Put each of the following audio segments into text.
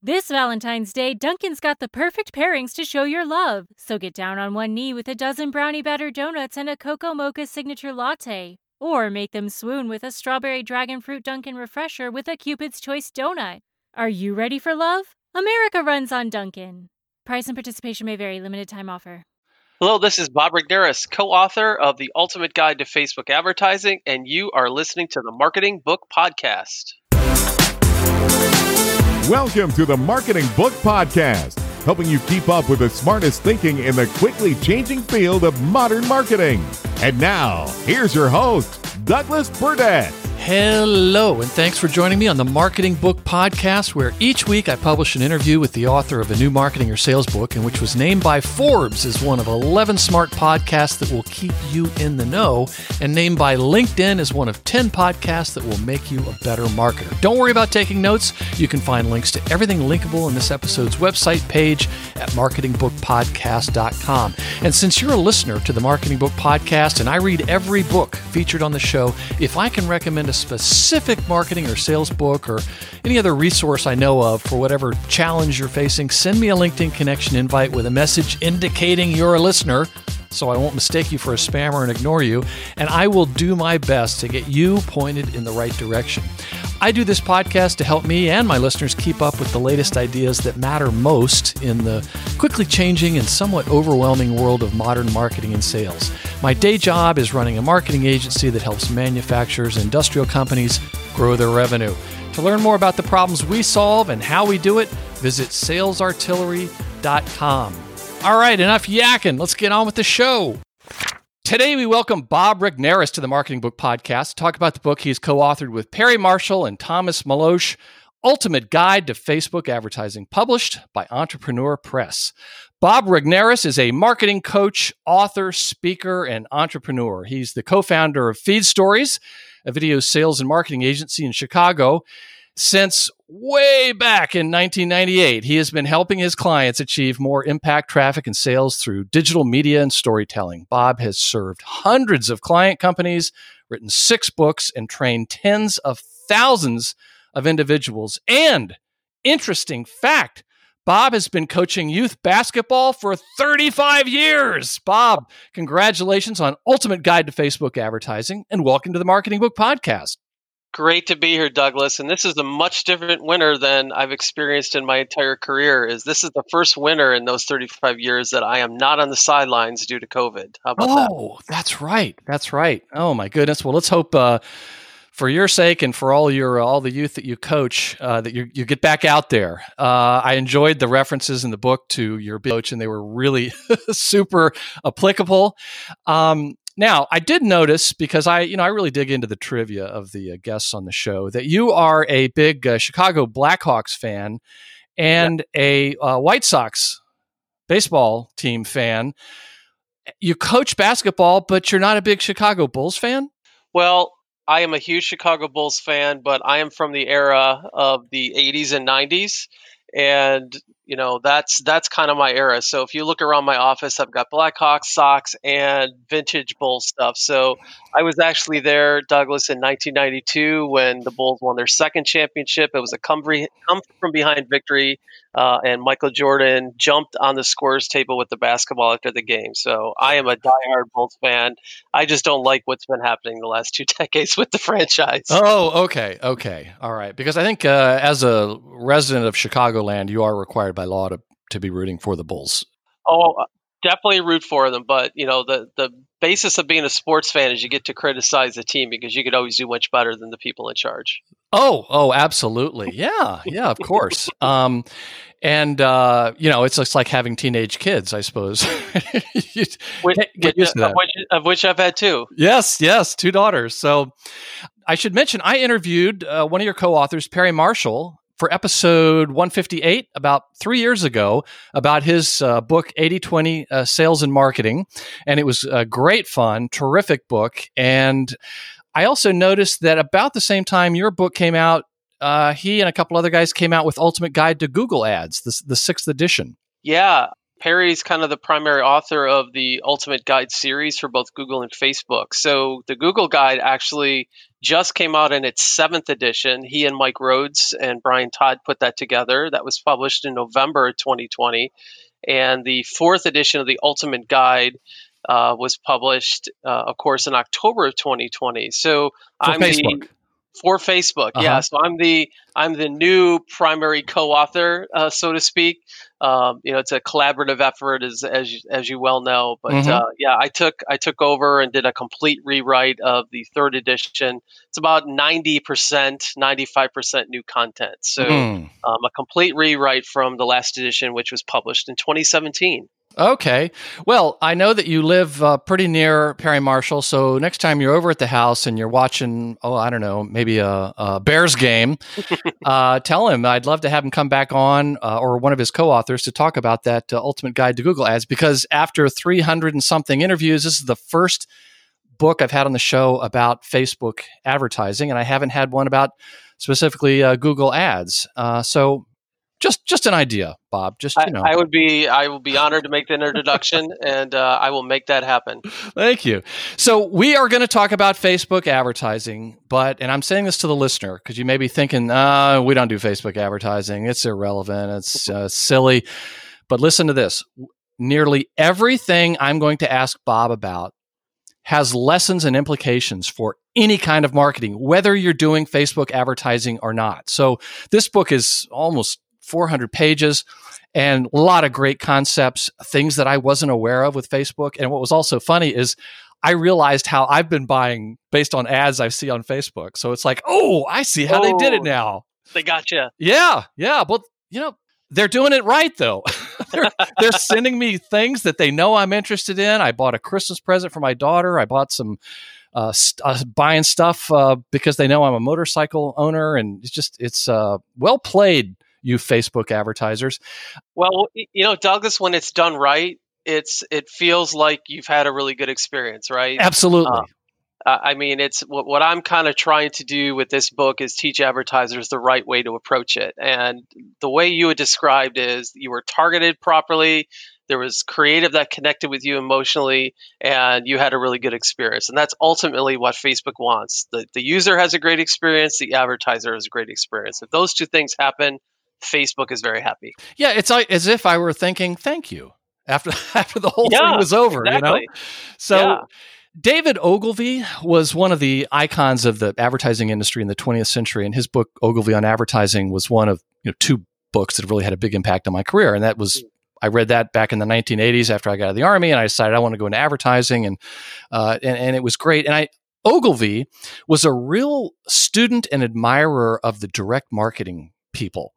This Valentine's Day, Dunkin's got the perfect pairings to show your love. So get down on one knee with a dozen brownie batter donuts and a cocoa mocha signature latte. Or make them swoon with a strawberry dragon fruit Dunkin' refresher with a Cupid's Choice donut. Are you ready for love? America runs on Dunkin'. Price and participation may vary. Limited time offer. Hello, this is Bob Regnerus, co-author of The Ultimate Guide to Facebook Advertising, and you are listening to the Marketing Book Podcast. Welcome to the Marketing Book Podcast, helping you keep up with the smartest thinking in the quickly changing field of modern marketing. And now, here's your host, Douglas Burdett. Hello, and thanks for joining me on the Marketing Book Podcast, where each week I publish an interview with the author of a new marketing or sales book, and which was named by Forbes as one of 11 smart podcasts that will keep you in the know, and named by LinkedIn as one of 10 podcasts that will make you a better marketer. Don't worry about taking notes. You can find links to everything linkable in this episode's website page at marketingbookpodcast.com. And since you're a listener to the Marketing Book Podcast, and I read every book featured on the show, if I can recommend a specific marketing or sales book or any other resource I know of for whatever challenge you're facing, send me a LinkedIn connection invite with a message indicating you're a listener so I won't mistake you for a spammer and ignore you, and I will do my best to get you pointed in the right direction. I do this podcast to help me and my listeners keep up with the latest ideas that matter most in the quickly changing and somewhat overwhelming world of modern marketing and sales. My day job is running a marketing agency that helps manufacturers and industrial companies grow their revenue. To learn more about the problems we solve and how we do it, visit salesartillery.com. All right, enough yakking. Let's get on with the show. Today, we welcome Bob Regnerus to the Marketing Book Podcast to talk about the book he's co-authored with Perry Marshall and Thomas Maloche, Ultimate Guide to Facebook Advertising, published by Entrepreneur Press. Bob Regnerus is a marketing coach, author, speaker, and entrepreneur. He's the co-founder of Feed Stories, a video sales and marketing agency in Chicago. Since way back in 1998, he has been helping his clients achieve more impact, traffic, and sales through digital media and storytelling. Bob has served hundreds of client companies, written 6 books, and trained tens of thousands of individuals. And, interesting fact, Bob has been coaching youth basketball for 35 years. Bob, congratulations on Ultimate Guide to Facebook Advertising, and welcome to the Marketing Book Podcast. Great to be here, Douglas. And this is a much different winter than I've experienced in my entire career. This is the first winter in those 35 years that I am not on the sidelines due to COVID. How about that? Oh, that's right. That's right. Oh, my goodness. Well, let's hope for your sake and for all the youth that you coach, that you get back out there. I enjoyed the references in the book to your coach, and they were really super applicable. Now, I did notice, because I really dig into the trivia of the guests on the show, that you are a big Chicago Blackhawks fan and a White Sox baseball team fan. You coach basketball, but you're not a big Chicago Bulls fan? Well, I am a huge Chicago Bulls fan, but I am from the era of the 80s and 90s. And, that's kind of my era. So if you look around my office, I've got Blackhawks, Sox, and vintage Bulls stuff. So I was actually there, Douglas, in 1992 when the Bulls won their second championship. It was a come from behind victory, and Michael Jordan jumped on the scorer's table with the basketball after the game. So I am a diehard Bulls fan. I just don't like what's been happening the last 2 decades with the franchise. Oh, okay. All right. Because I think as a resident of Chicagoland, you are required by law to be rooting for the Bulls. Oh, definitely root for them. But, the basis of being a sports fan is you get to criticize the team because you could always do much better than the people in charge. Oh, absolutely. Yeah, of course. It's just like having teenage kids, I suppose. Get used to that. Of which I've had 2. Yes, 2 daughters. So I should mention, I interviewed one of your co-authors, Perry Marshall, for episode 158 about 3 years ago about his book, 80/20 Sales and Marketing. And it was great fun, terrific book. And I also noticed that about the same time your book came out, he and a couple other guys came out with Ultimate Guide to Google Ads, the 6th edition. Yeah. Perry's kind of the primary author of the Ultimate Guide series for both Google and Facebook. So the Google Guide actually just came out in its 7th edition. He and Mike Rhodes and Brian Todd put that together. That was published in November of 2020. And the 4th edition of the Ultimate Guide was published, of course, in October of 2020. So for Facebook, yeah. So I'm the new primary co-author, so to speak. It's a collaborative effort, as you well know. But I took over and did a complete rewrite of the 3rd edition. It's about 90%, 95% new content. So a complete rewrite from the last edition, which was published in 2017. Okay. Well, I know that you live pretty near Perry Marshall, so next time you're over at the house and you're watching, maybe a Bears game, tell him I'd love to have him come back on or one of his co-authors to talk about that Ultimate Guide to Google Ads, because after 300 and something interviews, this is the first book I've had on the show about Facebook advertising, and I haven't had one about specifically Google Ads. So just an idea, Bob. I will be honored to make the introduction, and I will make that happen. Thank you. So we are going to talk about Facebook advertising, and I'm saying this to the listener because you may be thinking, we don't do Facebook advertising. It's irrelevant. It's silly. But listen to this. Nearly everything I'm going to ask Bob about has lessons and implications for any kind of marketing, whether you're doing Facebook advertising or not. So this book is almost 400 pages and a lot of great concepts, things that I wasn't aware of with Facebook. And what was also funny is I realized how I've been buying based on ads I see on Facebook. So it's like, I see how they did it now. They got you. Yeah. But, they're doing it right, though. they're sending me things that they know I'm interested in. I bought a Christmas present for my daughter. I bought some buying stuff because they know I'm a motorcycle owner. And it's well played, you Facebook advertisers. Well, Douglas, when it's done right, it feels like you've had a really good experience, right? Absolutely. It's what I'm kind of trying to do with this book is teach advertisers the right way to approach it. And the way you had described is you were targeted properly. There was creative that connected with you emotionally, and you had a really good experience. And that's ultimately what Facebook wants. The user has a great experience. The advertiser has a great experience. If those two things happen, Facebook is very happy. Yeah, it's like as if I were thinking, thank you, after the whole thing was over, exactly. So David Ogilvy was one of the icons of the advertising industry in the 20th century, and his book, Ogilvy on Advertising, was one of 2 books that have really had a big impact on my career. And that was, I read that back in the 1980s after I got out of the Army, and I decided I want to go into advertising, and it was great. And Ogilvy was a real student and admirer of the direct marketing people.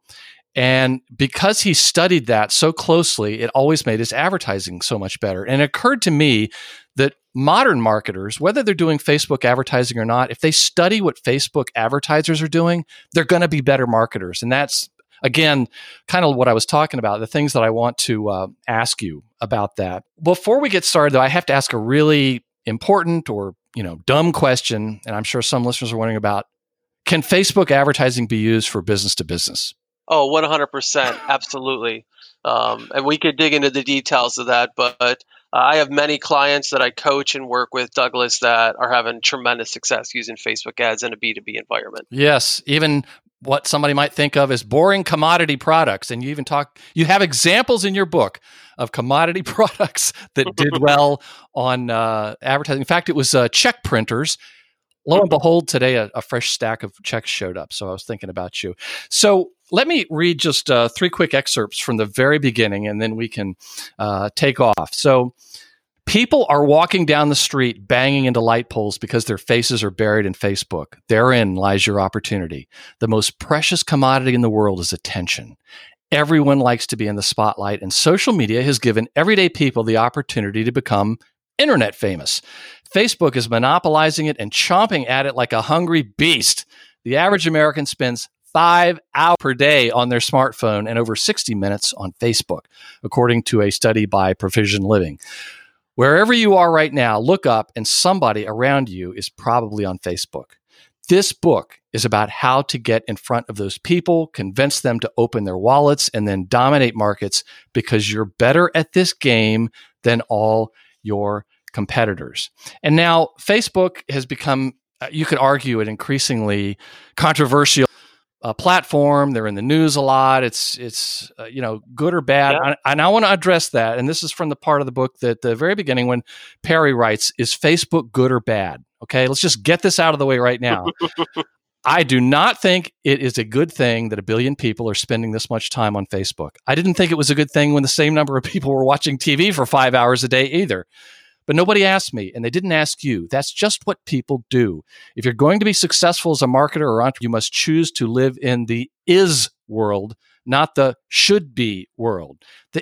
And because he studied that so closely, it always made his advertising so much better. And it occurred to me that modern marketers, whether they're doing Facebook advertising or not, if they study what Facebook advertisers are doing, they're going to be better marketers. And that's, again, kind of what I was talking about, the things that I want to ask you about that. Before we get started, though, I have to ask a really important or dumb question, and I'm sure some listeners are wondering about, can Facebook advertising be used for business to business? Oh, 100%. Absolutely. And we could dig into the details of that, but I have many clients that I coach and work with, Douglas, that are having tremendous success using Facebook ads in a B2B environment. Yes. Even what somebody might think of as boring commodity products. And you have examples in your book of commodity products that did well on advertising. In fact, it was check printers. Lo and behold, today a fresh stack of checks showed up. So I was thinking about you. So let me read just 3 quick excerpts from the very beginning, and then we can take off. So people are walking down the street banging into light poles because their faces are buried in Facebook. Therein lies your opportunity. The most precious commodity in the world is attention. Everyone likes to be in the spotlight, and social media has given everyday people the opportunity to become internet famous. Facebook is monopolizing it and chomping at it like a hungry beast. The average American spends 5 hours per day on their smartphone and over 60 minutes on Facebook, according to a study by Provision Living. Wherever you are right now, look up and somebody around you is probably on Facebook. This book is about how to get in front of those people, convince them to open their wallets, and then dominate markets because you're better at this game than all your competitors. And now Facebook has become, you could argue, an increasingly controversial platform. They're in the news a lot. It's good or bad. Yeah. And I want to address that. And this is from the part of the book that at the very beginning when Perry writes, is Facebook good or bad? Okay, let's just get this out of the way right now. I do not think it is a good thing that 1 billion people are spending this much time on Facebook. I didn't think it was a good thing when the same number of people were watching TV for 5 hours a day either. But nobody asked me, and they didn't ask you. That's just what people do. If you're going to be successful as a marketer or entrepreneur, you must choose to live in the is world, not the should be world.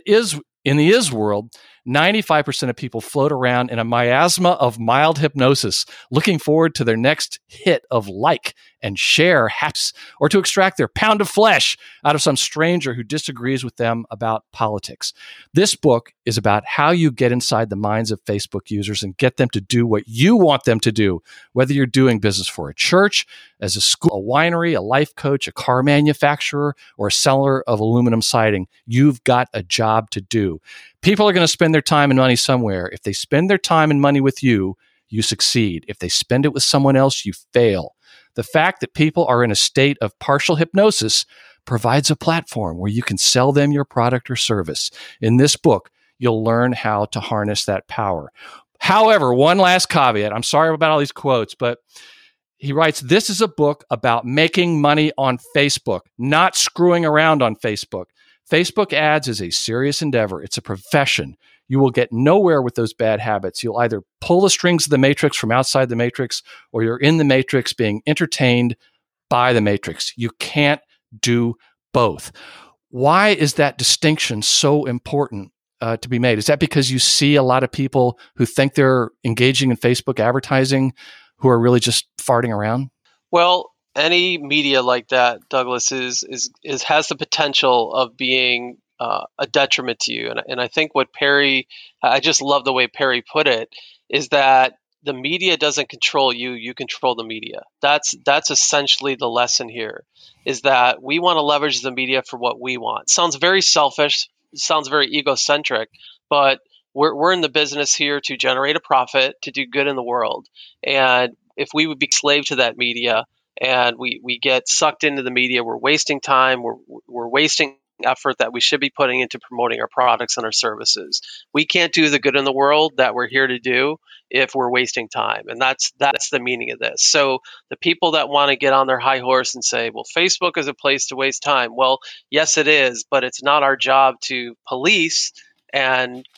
In the is world, 95% of people float around in a miasma of mild hypnosis, looking forward to their next hit of like and share hacks, or to extract their pound of flesh out of some stranger who disagrees with them about politics. This book is about how you get inside the minds of Facebook users and get them to do what you want them to do, whether you're doing business for a church, as a school, a winery, a life coach, a car manufacturer, or a seller of aluminum siding. You've got a job to do. People are going to spend their time and money somewhere. If they spend their time and money with you, you succeed. If they spend it with someone else, you fail. The fact that people are in a state of partial hypnosis provides a platform where you can sell them your product or service. In this book, you'll learn how to harness that power. However, one last caveat. I'm sorry about all these quotes, but he writes, this is a book about making money on Facebook, not screwing around on Facebook. Facebook ads is a serious endeavor. It's a profession. You will get nowhere with those bad habits. You'll either pull the strings of the matrix from outside the matrix, or you're in the matrix being entertained by the matrix. You can't do both. Why is that distinction so important to be made? Is that because you see a lot of people who think they're engaging in Facebook advertising who are really just farting around? Well, any media like that, Douglas, is has the potential of being a detriment to you. And I think what Perry, I just love the way Perry put it, is that the media doesn't control you, you control the media. That's essentially the lesson here, is that we want to leverage the media for what we want. Sounds very selfish, sounds very egocentric, but we're in the business here to generate a profit, to do good in the world. And if we would be slave to that media and we get sucked into the media, we're wasting time, we're wasting effort that we should be putting into promoting our products and our services. We can't do the good in the world that we're here to do if we're wasting time. And that's the meaning of this. So the people that want to get on their high horse and say, well, Facebook is a place to waste time. Well, yes, it is, but it's not our job to police and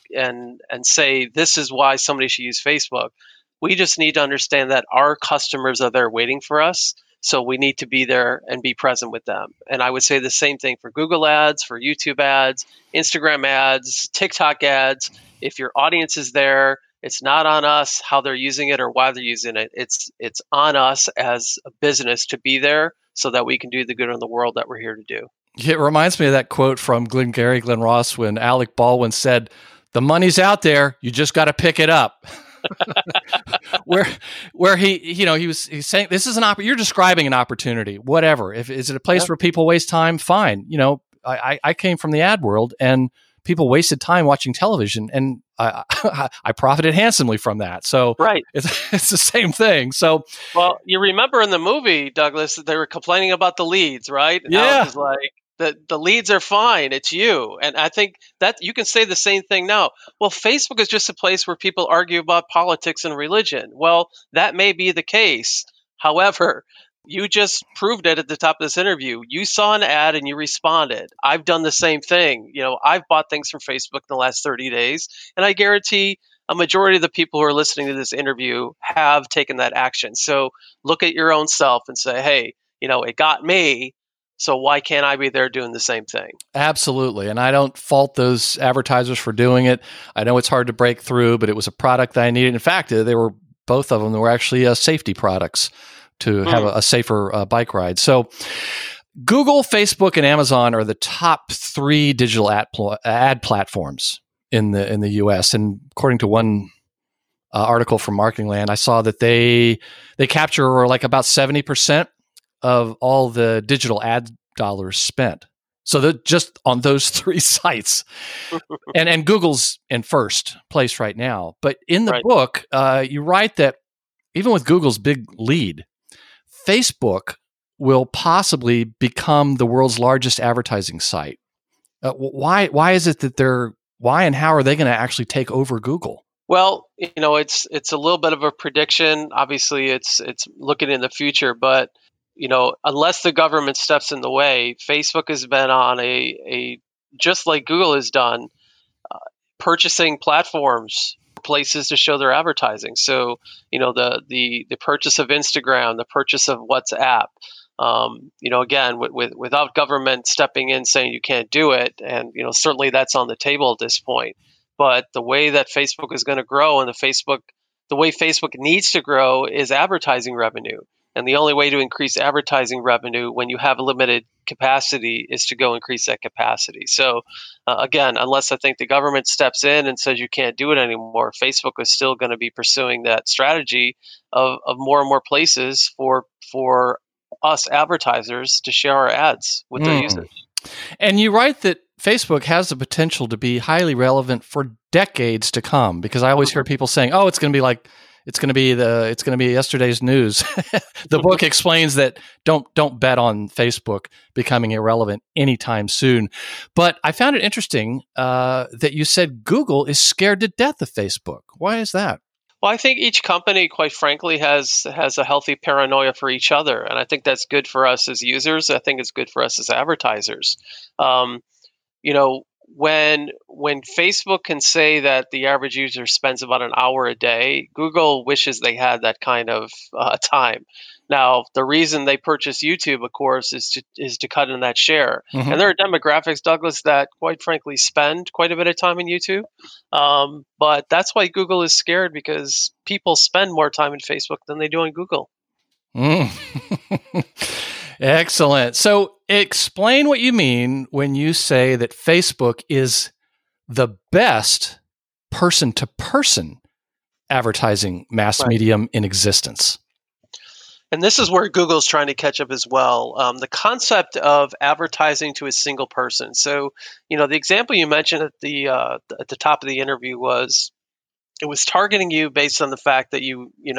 say this is why somebody should use Facebook. We just need to understand that our customers are there waiting for us. So we need to be there and be present with them. And I would say the same thing for Google ads, for YouTube ads, Instagram ads, TikTok ads. If your audience is there, it's not on us how they're using it or why they're using it. It's on us as a business to be there so that we can do the good in the world that we're here to do. It reminds me of that quote from Glenn Ross when Alec Baldwin said, "The money's out there, you just got to pick it up." where he's saying this is you're describing an opportunity, whatever. Is it a place where people waste time? Fine. I came from the ad world and people wasted time watching television, and I profited handsomely from that. So right. It's the same thing. So, well, you remember in the movie, Douglas, they were complaining about the leads, right? And yeah. Alex was like, the leads are fine. It's you. And I think that you can say the same thing now. Well, Facebook is just a place where people argue about politics and religion. Well, that may be the case. However, you just proved it at the top of this interview. You saw an ad and you responded. I've done the same thing. I've bought things from Facebook in the last 30 days, and I guarantee a majority of the people who are listening to this interview have taken that action. So look at your own self and say, hey, it got me. So why can't I be there doing the same thing? Absolutely. And I don't fault those advertisers for doing it. I know it's hard to break through, but it was a product that I needed. In fact, they were both of them were actually safety products to have a safer bike ride. So Google, Facebook, and Amazon are the top 3 digital ad platforms in the U.S. And according to one article from Marketing Land, I saw that they capture like about 70% of all the digital ad dollars spent. So that just on those 3 sites, and Google's in first place right now. But in the book, you write that even with Google's big lead, Facebook will possibly become the world's largest advertising site. Why is it that why and how are they going to actually take over Google? Well, it's a little bit of a prediction. Obviously, it's looking in the future, but unless the government steps in the way, Facebook has been on a just like Google has done, purchasing platforms, places to show their advertising. So, the purchase of Instagram, the purchase of WhatsApp. Again, without government stepping in saying you can't do it, and certainly that's on the table at this point. But the way that Facebook is going to grow, and the way Facebook needs to grow is advertising revenue. And the only way to increase advertising revenue when you have a limited capacity is to go increase that capacity. So again, unless I think the government steps in and says you can't do it anymore, Facebook is still going to be pursuing that strategy of more and more places for us advertisers to share our ads with their users. And you write that Facebook has the potential to be highly relevant for decades to come, because I always hear people saying, "Oh, it's going to be yesterday's news." The book explains that don't bet on Facebook becoming irrelevant anytime soon. But I found it interesting that you said Google is scared to death of Facebook. Why is that? Well, I think each company, quite frankly, has a healthy paranoia for each other, and I think that's good for us as users. I think it's good for us as advertisers. When Facebook can say that the average user spends about an hour a day, Google wishes they had that kind of time. Now, the reason they purchase YouTube, of course, is to cut in that share. Mm-hmm. And there are demographics, Douglas, that quite frankly spend quite a bit of time in YouTube. But that's why Google is scared, because people spend more time in Facebook than they do in Google. Excellent. So explain what you mean when you say that Facebook is the best person-to-person advertising mass medium in existence. And this is where Google's trying to catch up as well. The concept of advertising to a single person. So, the example you mentioned at the top of the interview was it was targeting you based on the fact that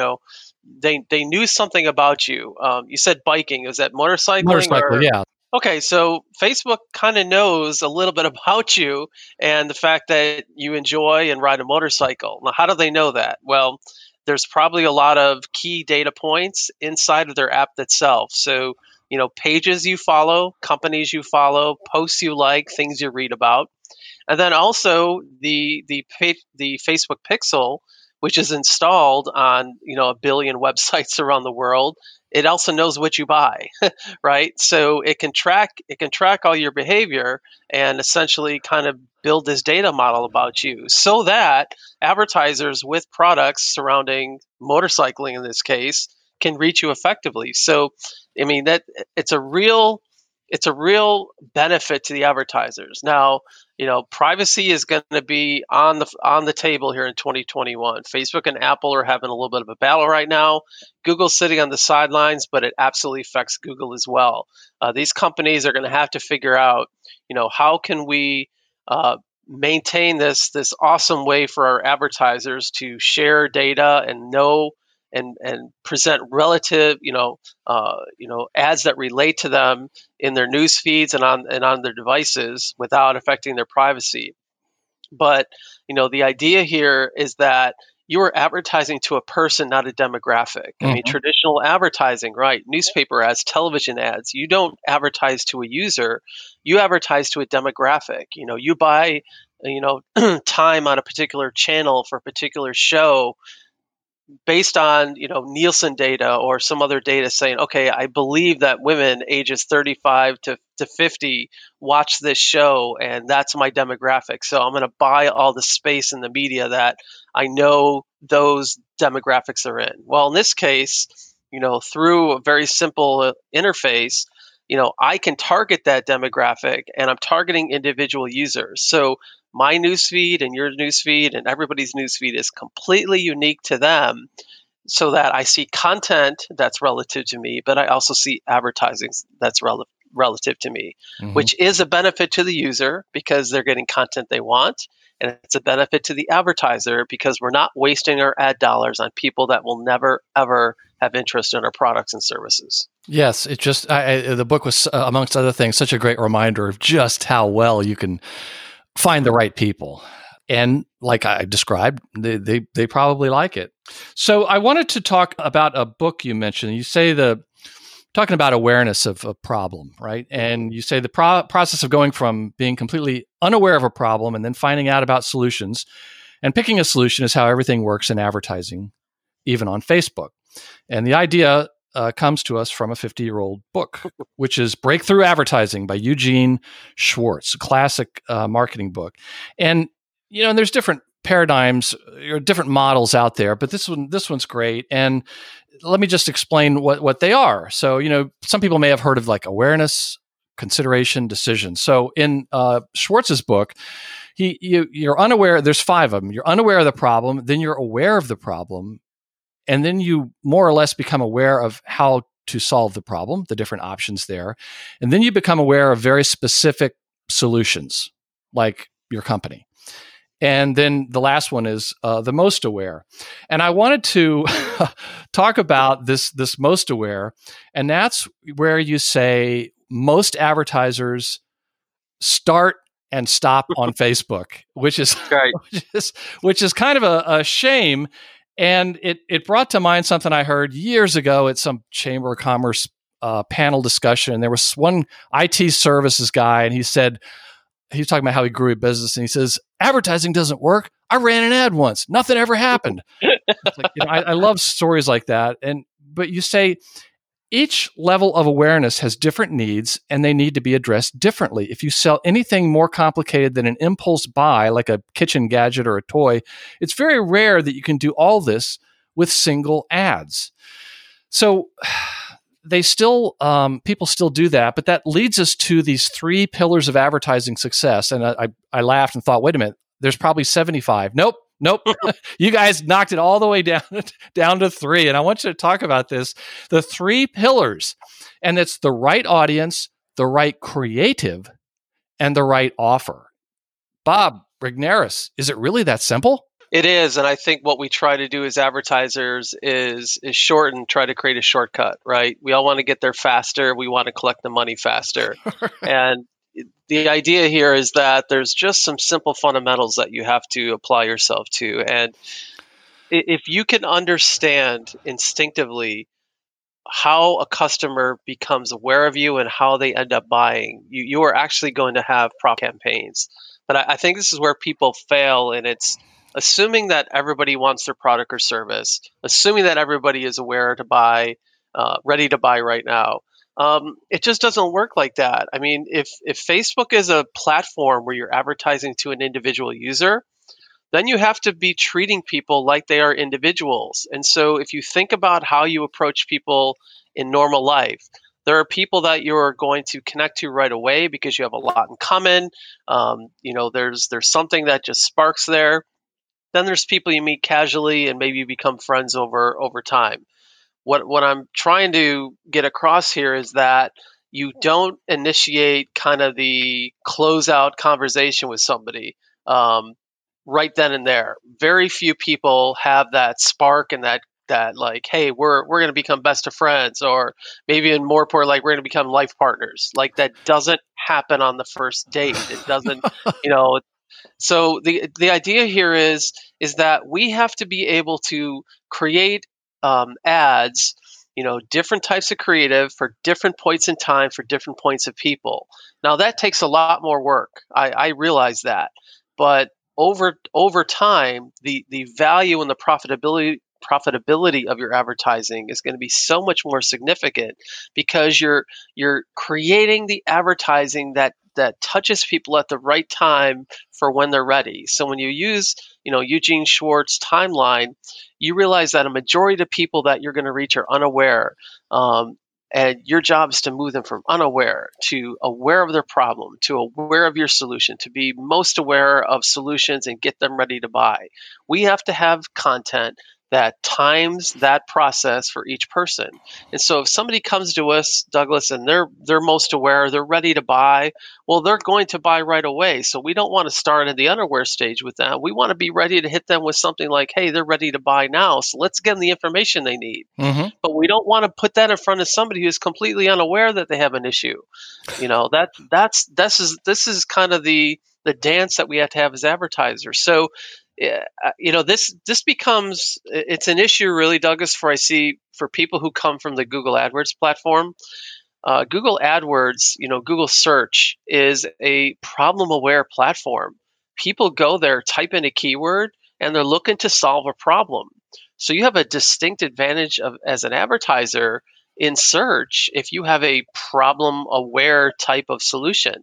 they knew something about you. You said biking. Is that motorcycling? Motorcycle, yeah. Okay, so Facebook kind of knows a little bit about you and the fact that you enjoy and ride a motorcycle. Now, how do they know that? Well, there's probably a lot of key data points inside of their app itself. So, pages you follow, companies you follow, posts you like, things you read about. And then also the Facebook Pixel, which is installed on, 1 billion websites around the world. It also knows what you buy, right? So it can track all your behavior and essentially kind of build this data model about you, so that advertisers with products surrounding motorcycling in this case can reach you effectively. So, that it's a real benefit to the advertisers. Now, privacy is going to be on the table here in 2021. Facebook and Apple are having a little bit of a battle right now. Google's sitting on the sidelines, but it absolutely affects Google as well. These companies are going to have to figure out, how can we maintain this awesome way for our advertisers to share data and know and present relative, ads that relate to them in their news feeds and on their devices without affecting their privacy. But, the idea here is that you are advertising to a person, not a demographic. Mm-hmm. Traditional advertising, right? Newspaper ads, television ads. You don't advertise to a user. You advertise to a demographic. You buy, time on a particular channel for a particular show based on, Nielsen data or some other data saying, okay, I believe that women ages 35 to 50 watch this show, and that's my demographic. So I'm going to buy all the space in the media that I know those demographics are in. Well, in this case, through a very simple interface, I can target that demographic, and I'm targeting individual users. So my newsfeed and your newsfeed and everybody's newsfeed is completely unique to them, so that I see content that's relative to me, but I also see advertising that's relative to me, which is a benefit to the user because they're getting content they want. And it's a benefit to the advertiser because we're not wasting our ad dollars on people that will never, ever have interest in our products and services. Yes, it just the book was, amongst other things, such a great reminder of just how well you can find the right people. And like I described, they probably like it. So I wanted to talk about a book you mentioned. You say talking about awareness of a problem, right? And you say the process of going from being completely unaware of a problem and then finding out about solutions and picking a solution is how everything works in advertising, even on Facebook. And the idea comes to us from a 50-year-old book, which is Breakthrough Advertising by Eugene Schwartz, a classic marketing book. And there's different paradigms or different models out there, but this one's great. And let me just explain what they are. So, some people may have heard of like awareness, consideration, decision. So in Schwartz's book, you're unaware. There's 5 of them. You're unaware of the problem, then you're aware of the problem, and then you more or less become aware of how to solve the problem, the different options there, and then you become aware of very specific solutions, like your company. And then the last one is the most aware. And I wanted to talk about this most aware, and that's where you say most advertisers start and stop on Facebook, which is right. which is kind of a shame. And it brought to mind something I heard years ago at some Chamber of Commerce panel discussion. And there was one IT services guy, and he was talking about how he grew a business, and he says, advertising doesn't work. I ran an ad once. Nothing ever happened. I love stories like that. But you say each level of awareness has different needs, and they need to be addressed differently. If you sell anything more complicated than an impulse buy, like a kitchen gadget or a toy, it's very rare that you can do all this with single ads. So they still, people still do that, but that leads us to these 3 pillars of advertising success. And I laughed and thought, wait a minute, there's probably 75. Nope. You guys knocked it all the way down to 3. And I want you to talk about this, the 3 pillars. And it's the right audience, the right creative, and the right offer. Bob Regnerus, is it really that simple? It is, and I think what we try to do as advertisers is shorten, try to create a shortcut, right? We all want to get there faster. We want to collect the money faster. And the idea here is that there's just some simple fundamentals that you have to apply yourself to. And if you can understand instinctively how a customer becomes aware of you and how they end up buying, you are actually going to have proper campaigns. But I think this is where people fail, and it's assuming that everybody wants their product or service, assuming that everybody is aware to buy, ready to buy right now. It just doesn't work like that. I mean, if Facebook is a platform where you're advertising to an individual user, then you have to be treating people like they are individuals. And so if you think about how you approach people in normal life, there are people that you're going to connect to right away because you have a lot in common. There's something that just sparks there. Then there's people you meet casually and maybe you become friends over time. What I'm trying to get across here is that you don't initiate kind of the closeout conversation with somebody right then and there. Very few people have that spark and that like, hey, we're going to become best of friends, or maybe in more important, like we're going to become life partners. Like that doesn't happen on the first date. It doesn't, So the idea here is that we have to be able to create ads, different types of creative for different points in time for different points of people. Now that takes a lot more work. I realize that, but over time, the value and the profitability of your advertising is going to be so much more significant because you're creating the advertising that touches people at the right time for when they're ready. So when you use, Eugene Schwartz timeline, you realize that a majority of people that you're going to reach are unaware. And your job is to move them from unaware to aware of their problem, to aware of your solution, to be most aware of solutions and get them ready to buy. We have to have content that times that process for each person. And so if somebody comes to us, Douglas, and they're most aware, they're ready to buy, well, they're going to buy right away. So we don't want to start in the unaware stage with them. We want to be ready to hit them with something like, hey, they're ready to buy now. So let's give them the information they need. Mm-hmm. But we don't want to put that in front of somebody who's completely unaware that they have an issue. You know, this is kind of the dance that we have to have as advertisers. So you know, this becomes, it's an issue really, Douglas, I see for people who come from the Google AdWords platform. Google AdWords, you know, Google search is a problem aware platform. People go there, type in a keyword, and they're looking to solve a problem. So you have a distinct advantage as an advertiser in search if you have a problem aware type of solution.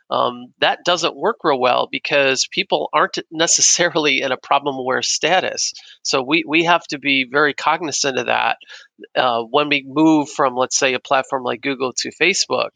That doesn't work real well because people aren't necessarily in a problem aware status. So we have to be very cognizant of that when we move from, let's say, a platform like Google to Facebook.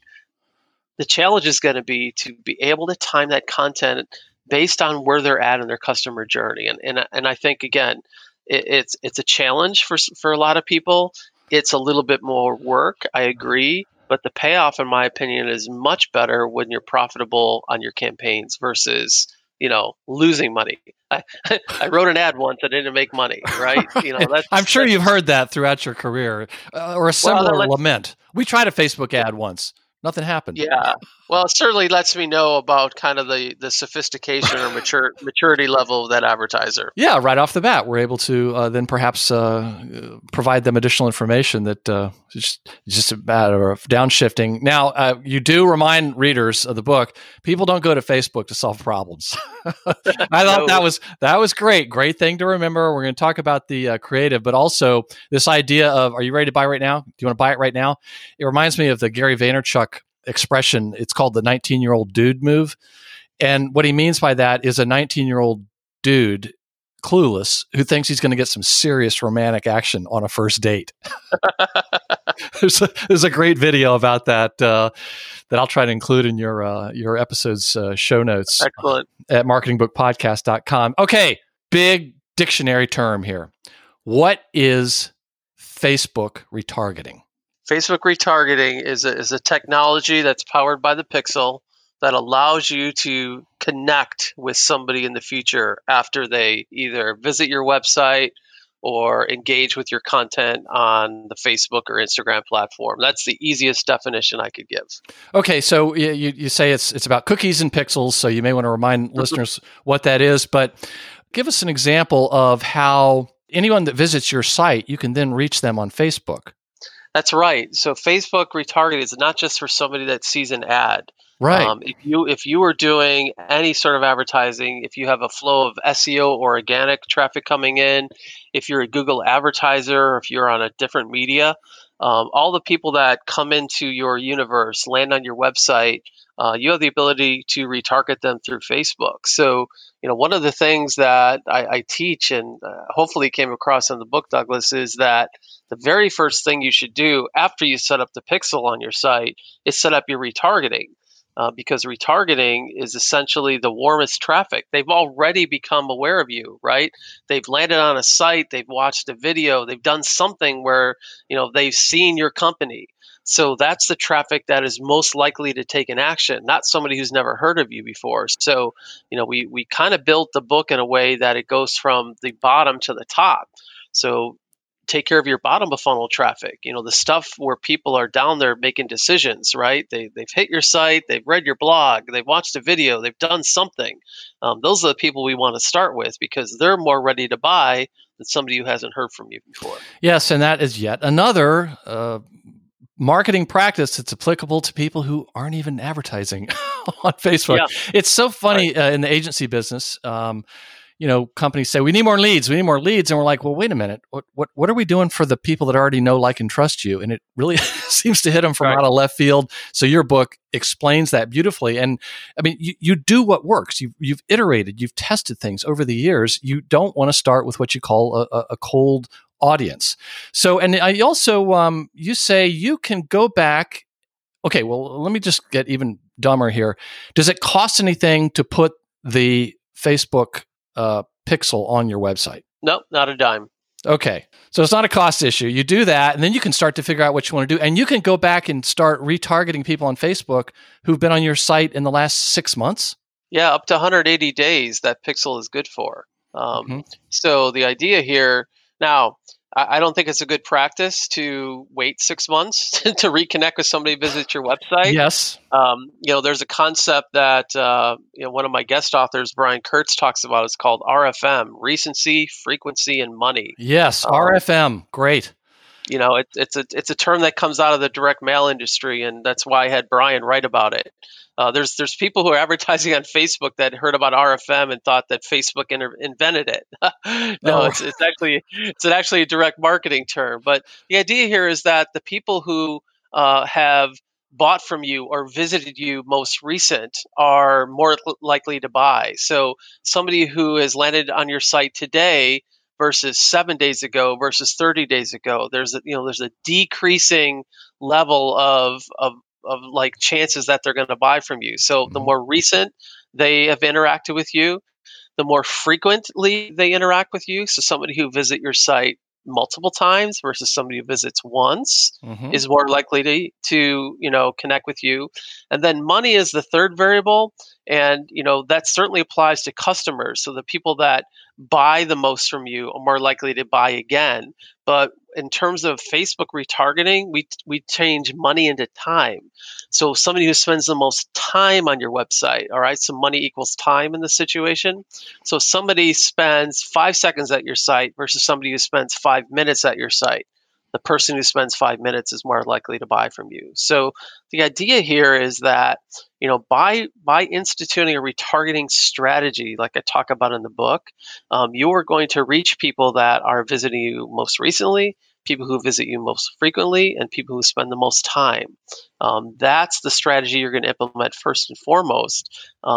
The challenge is going to be able to time that content based on where they're at in their customer journey. And I think, again, it's a challenge for a lot of people. It's a little bit more work, I agree. But the payoff, in my opinion, is much better when you're profitable on your campaigns versus, you know, losing money. I wrote an ad once that didn't make money, right? You know, I'm sure you've heard that throughout your career, or a similar lament. We tried a Facebook ad once. Nothing happened. Yeah. Well, it certainly lets me know about kind of the sophistication or maturity level of that advertiser. Yeah, right off the bat, we're able to then perhaps provide them additional information that it's just a matter of downshifting. Now, you do remind readers of the book, people don't go to Facebook to solve problems. I thought that was great. Great thing to remember. We're going to talk about the creative, but also this idea of, are you ready to buy right now? Do you want to buy it right now? It reminds me of the Gary Vaynerchuk expression. It's called the 19-year-old dude move. And what he means by that is a 19-year-old dude, clueless, who thinks he's going to get some serious romantic action on a first date. There's a great video about that that I'll try to include in your episode's show notes. Excellent. At marketingbookpodcast.com. Okay, big dictionary term here. What is Facebook retargeting? Facebook retargeting is a technology that's powered by the Pixel that allows you to connect with somebody in the future after they either visit your website or engage with your content on the Facebook or Instagram platform. That's the easiest definition I could give. Okay, so you say it's about cookies and pixels, so you may want to remind listeners what that is, but give us an example of how anyone that visits your site, you can then reach them on Facebook. That's right. So Facebook retargeting is not just for somebody that sees an ad. Right. If you are doing any sort of advertising, if you have a flow of SEO or organic traffic coming in, if you're a Google advertiser, or if you're on a different media, all the people that come into your universe, land on your website, you have the ability to retarget them through Facebook. So, you know, one of the things that I teach and hopefully came across in the book, Douglas, is that the very first thing you should do after you set up the pixel on your site is set up your retargeting. Because retargeting is essentially the warmest traffic. They've already become aware of you, right? They've landed on a site, they've watched a video, they've done something where, you know, they've seen your company. So that's the traffic that is most likely to take an action, not somebody who's never heard of you before. So, you know, we kind of built the book in a way that it goes from the bottom to the top. So take care of your bottom of funnel traffic, you know, the stuff where people are down there making decisions, right? They've hit your site, they've read your blog, they've watched a video, they've done something. Those are the people we want to start with because they're more ready to buy than somebody who hasn't heard from you before. Yes, and that is yet another marketing practice that's applicable to people who aren't even advertising on Facebook. Yeah. It's so funny in the agency business. You know, companies say, we need more leads. And we're like, well, wait a minute. What are we doing for the people that already know, like, and trust you? And it really seems to hit them from out of left field. So your book explains that beautifully. And I mean, you do what works. You've iterated, you've tested things over the years. You don't want to start with what you call a cold audience. So, and I also, you say you can go back. Okay, well, let me just get even dumber here. Does it cost anything to put the Facebook pixel on your website? Nope, not a dime. Okay. So it's not a cost issue. You do that, and then you can start to figure out what you want to do. And you can go back and start retargeting people on Facebook who've been on your site in the last 6 months. Yeah, up to 180 days that pixel is good for. So the idea here, now, I don't think it's a good practice to wait 6 months to reconnect with somebody who visits your website. Yes. There's a concept that one of my guest authors, Brian Kurtz, talks about. It's called RFM: recency, frequency, and money. Yes, RFM, great. It's a term that comes out of the direct mail industry, and that's why I had Brian write about it. There's people who are advertising on Facebook that heard about RFM and thought that Facebook invented it. No, it's actually a direct marketing term. But the idea here is that the people who have bought from you or visited you most recent are more likely to buy. So somebody who has landed on your site today versus 7 days ago versus 30 days ago, there's a decreasing level of like chances that they're going to buy from you. So the more recent they have interacted with you, the more frequently they interact with you. So somebody who visits your site multiple times versus somebody who visits once is more likely to connect with you. And then money is the third variable. And, that certainly applies to customers. So the people that buy the most from you are more likely to buy again. But in terms of Facebook retargeting, we change money into time. So somebody who spends the most time on your website, all right, so money equals time in this situation. So somebody spends 5 seconds at your site versus somebody who spends 5 minutes at your site. The person who spends 5 minutes is more likely to buy from you. So the idea here is that, by instituting a retargeting strategy, like I talk about in the book, you are going to reach people that are visiting you most recently, people who visit you most frequently, and people who spend the most time. That's the strategy you're going to implement first and foremost,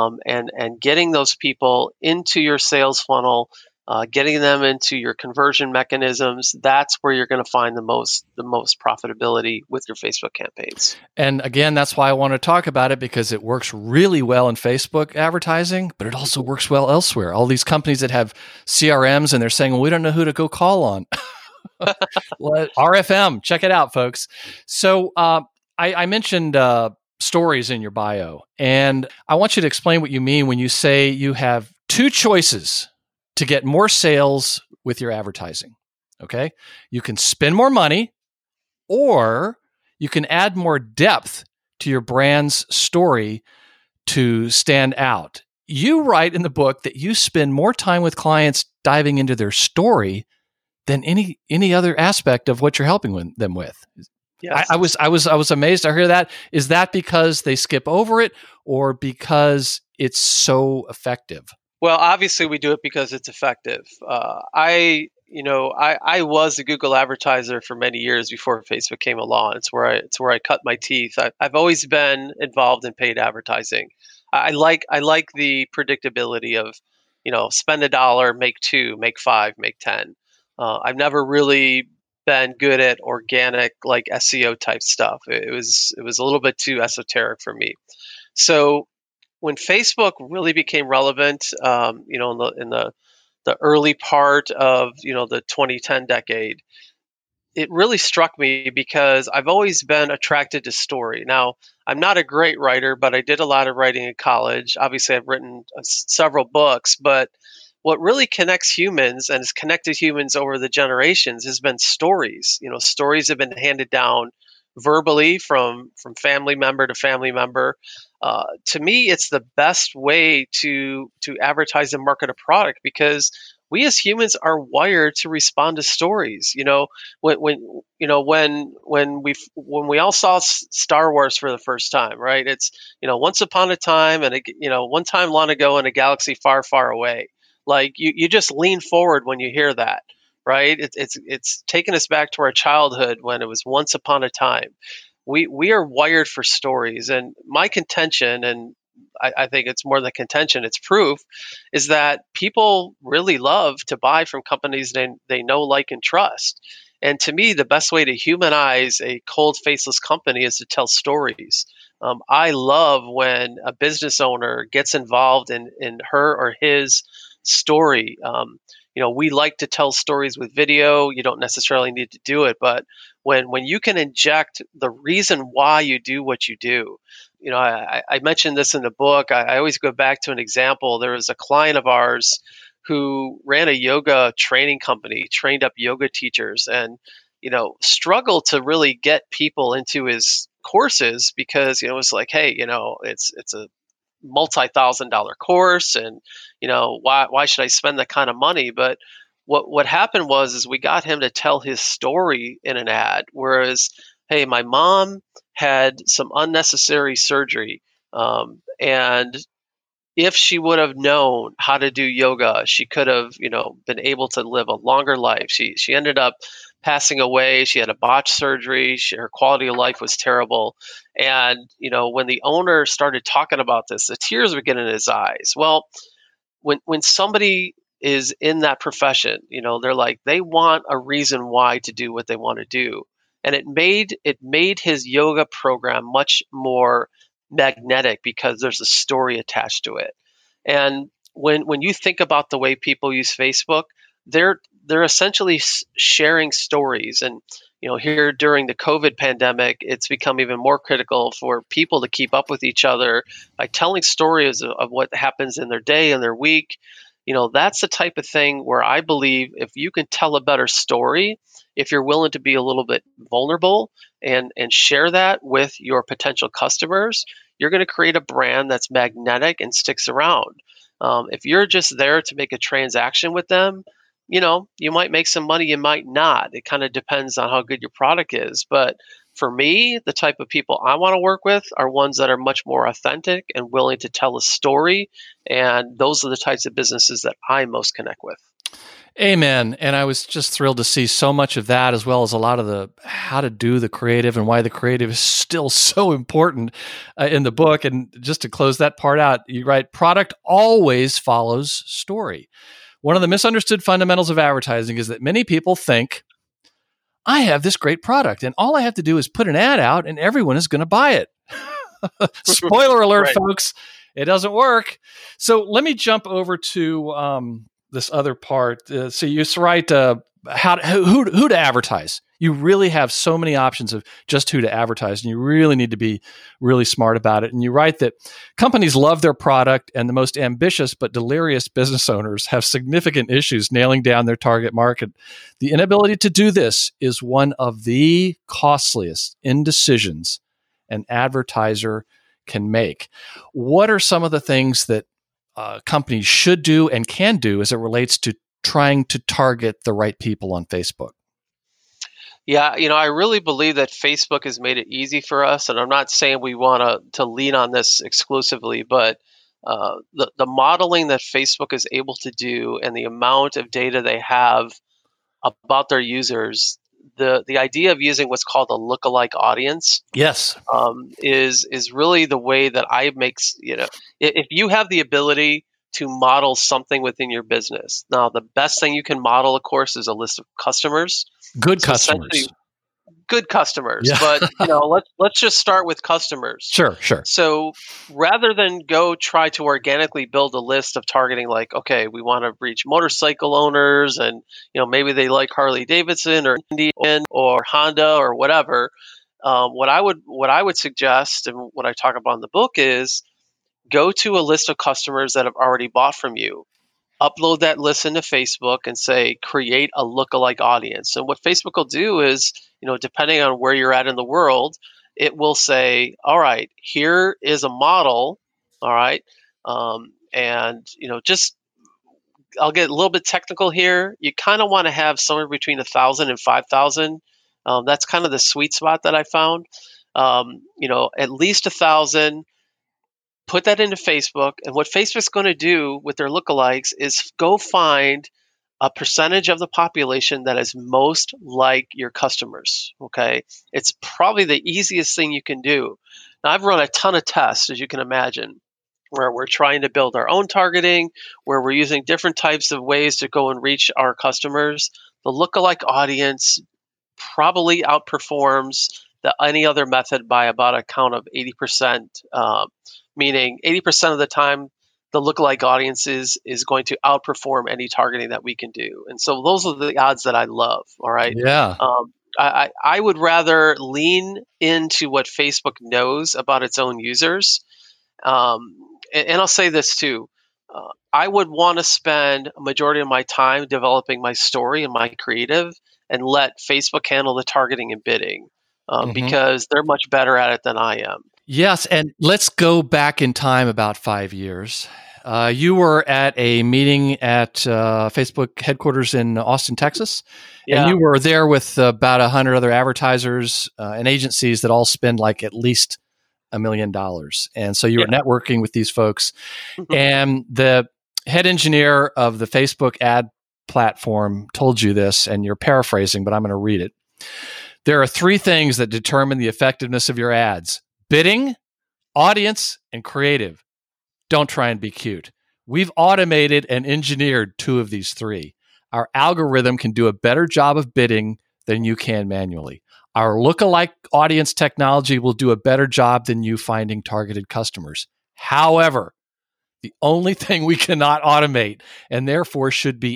and getting those people into your sales funnel, getting them into your conversion mechanisms. That's where you're going to find the most profitability with your Facebook campaigns. And again, that's why I want to talk about it, because it works really well in Facebook advertising, but it also works well elsewhere. All these companies that have CRMs and they're saying, well, we don't know who to go call on. Well, RFM, check it out, folks. So I mentioned stories in your bio, and I want you to explain what you mean when you say you have two choices to get more sales with your advertising. Okay. You can spend more money, or you can add more depth to your brand's story to stand out. You write in the book that you spend more time with clients diving into their story than any other aspect of what you're helping them with. Yes. I was amazed to hear that. Is that because they skip over it, or because it's so effective? Well, obviously we do it because it's effective. I was a Google advertiser for many years before Facebook came along. It's where I cut my teeth. I've always been involved in paid advertising. I like the predictability of, spend $1, make 2, make 5, make 10. I've never really been good at organic, like SEO type stuff. It was a little bit too esoteric for me. So when Facebook really became relevant, in the early part of the 2010 decade, it really struck me because I've always been attracted to story. Now, I'm not a great writer, but I did a lot of writing in college. Obviously, I've written several books, but what really connects humans and has connected humans over the generations has been stories. Stories have been handed down verbally from family member to family member. To me, it's the best way to advertise and market a product, because we as humans are wired to respond to stories. When we all saw Star Wars for the first time, right? It's once upon a time, and one time long ago in a galaxy far, far away. Like you just lean forward when you hear that, right? It's taken us back to our childhood when it was once upon a time. We are wired for stories, and my contention, and I think it's more than contention, it's proof, is that people really love to buy from companies they know, like, and trust. And to me, the best way to humanize a cold, faceless company is to tell stories. I love when a business owner gets involved in her or his story. We like to tell stories with video. You don't necessarily need to do it, but when you can inject the reason why you do what you do. I mentioned this in the book. I always go back to an example. There was a client of ours who ran a yoga training company, trained up yoga teachers, and struggled to really get people into his courses because it was like, hey, it's a multi-$1,000 course, and why should I spend that kind of money? But what happened was we got him to tell his story in an ad, whereas, hey, my mom had some unnecessary surgery, and if she would have known how to do yoga, she could have, been able to live a longer life. She ended up passing away. She had a botched surgery. Her quality of life was terrible. And, when the owner started talking about this, the tears would get in his eyes. Well, when somebody is in that profession, they're like, they want a reason why to do what they want to do. And it made his yoga program much more magnetic because there's a story attached to it. And when you think about the way people use Facebook, they're essentially sharing stories. And here during the COVID pandemic, it's become even more critical for people to keep up with each other by telling stories of what happens in their day and their week. That's the type of thing where I believe if you can tell a better story, if you're willing to be a little bit vulnerable and share that with your potential customers, you're going to create a brand that's magnetic and sticks around. If you're just there to make a transaction with them, you might make some money, you might not. It kind of depends on how good your product is. But for me, the type of people I want to work with are ones that are much more authentic and willing to tell a story. And those are the types of businesses that I most connect with. Amen. And I was just thrilled to see so much of that, as well as a lot of the how to do the creative and why the creative is still so important in the book. And just to close that part out, you write, product always follows story. One of the misunderstood fundamentals of advertising is that many people think, I have this great product and all I have to do is put an ad out and everyone is going to buy it. Spoiler alert, right, folks, it doesn't work. So let me jump over to this other part. So you write who to advertise. You really have so many options of just who to advertise, and you really need to be really smart about it. And you write that companies love their product, and the most ambitious but delirious business owners have significant issues nailing down their target market. The inability to do this is one of the costliest indecisions an advertiser can make. What are some of the things that companies should do and can do as it relates to trying to target the right people on Facebook? Yeah, I really believe that Facebook has made it easy for us, and I'm not saying we want to lean on this exclusively, but the modeling that Facebook is able to do and the amount of data they have about their users, the idea of using what's called a lookalike audience, yes, is really the way that I make, if you have the ability to model something within your business. Now, the best thing you can model, of course, is a list of customers. Good customers. Good customers. Yeah. But, let's just start with customers. Sure. So rather than go try to organically build a list of targeting, like, okay, we want to reach motorcycle owners and, maybe they like Harley Davidson or Indian or Honda or whatever. What I would suggest and what I talk about in the book is go to a list of customers that have already bought from you. Upload that list into Facebook and say, create a lookalike audience. And what Facebook will do is, depending on where you're at in the world, it will say, all right, here is a model. All right. And, just, I'll get a little bit technical here. You kind of want to have somewhere between 1,000 and 5,000. That's kind of the sweet spot that I found. At least 1,000. Put that into Facebook, and what Facebook's going to do with their lookalikes is go find a percentage of the population that is most like your customers, okay? It's probably the easiest thing you can do. Now, I've run a ton of tests, as you can imagine, where we're trying to build our own targeting, where we're using different types of ways to go and reach our customers, the lookalike audience probably outperforms any other method by about a count of 80%, meaning 80% of the time, the lookalike audience is going to outperform any targeting that we can do. And so those are the odds that I love, all right? Yeah. I would rather lean into what Facebook knows about its own users. And I'll say this too. I would want to spend a majority of my time developing my story and my creative and let Facebook handle the targeting and bidding because they're much better at it than I am. Yes, and let's go back in time about 5 years. You were at a meeting at Facebook headquarters in Austin, Texas, and you were there with about 100 other advertisers and agencies that all spend like at least $1 million. And so you were networking with these folks, and the head engineer of the Facebook ad platform told you this, and you're paraphrasing, but I'm going to read it. There are 3 things that determine the effectiveness of your ads: bidding, audience, and creative. Don't try and be cute. We've automated and engineered 2 of these 3. Our algorithm can do a better job of bidding than you can manually. Our lookalike audience technology will do a better job than you finding targeted customers. However, the only thing we cannot automate, and therefore should be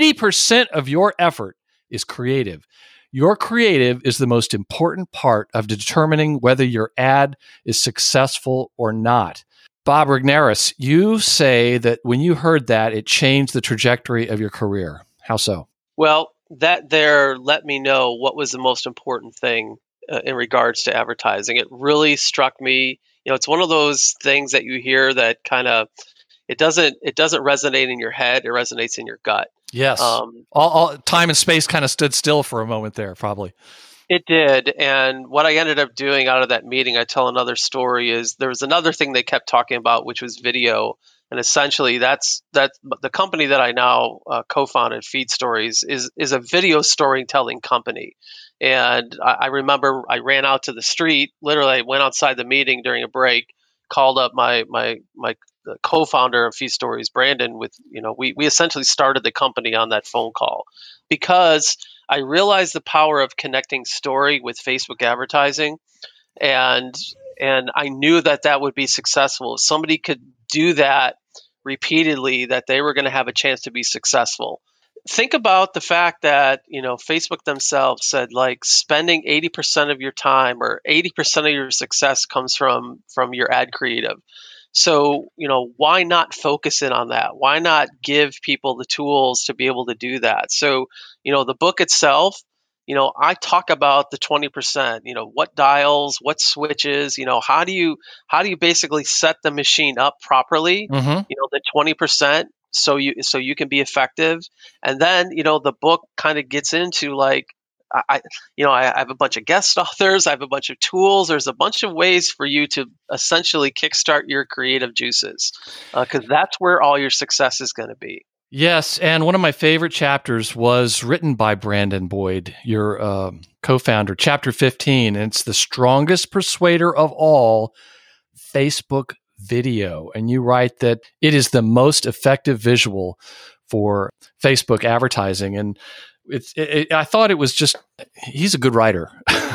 80% of your effort, is creative. Your creative is the most important part of determining whether your ad is successful or not. Bob Regnerus, you say that when you heard that, it changed the trajectory of your career. How so? Well, that there let me know what was the most important thing in regards to advertising. It really struck me. It's one of those things that you hear that kind of it doesn't resonate in your head. It resonates in your gut. Yes. All time and space kind of stood still for a moment there, probably. It did. And what I ended up doing out of that meeting, I tell another story, is there was another thing they kept talking about, which was video. And essentially that's the company that I now co-founded, Feed Stories, is a video storytelling company. And I remember I ran out to the street, literally I went outside the meeting during a break, called up my co-founder of Feed Stories, Brandon, we essentially started the company on that phone call because I realized the power of connecting story with Facebook advertising, and I knew that would be successful. If somebody could do that repeatedly, that they were going to have a chance to be successful. Think about the fact that, Facebook themselves said like spending 80% of your time or 80% of your success comes from your ad creative. So, why not focus in on that? Why not give people the tools to be able to do that? So, the book itself, I talk about the 20%, what dials, what switches, how do you basically set the machine up properly, the 20%, so you can be effective. And then, the book kind of gets into like, I have a bunch of guest authors. I have a bunch of tools. There's a bunch of ways for you to essentially kickstart your creative juices, because that's where all your success is going to be. Yes, and one of my favorite chapters was written by Brandon Boyd, your co-founder, Chapter 15, and it's the strongest persuader of all, Facebook video. And you write that it is the most effective visual for Facebook advertising. And I thought it was just, he's a good writer.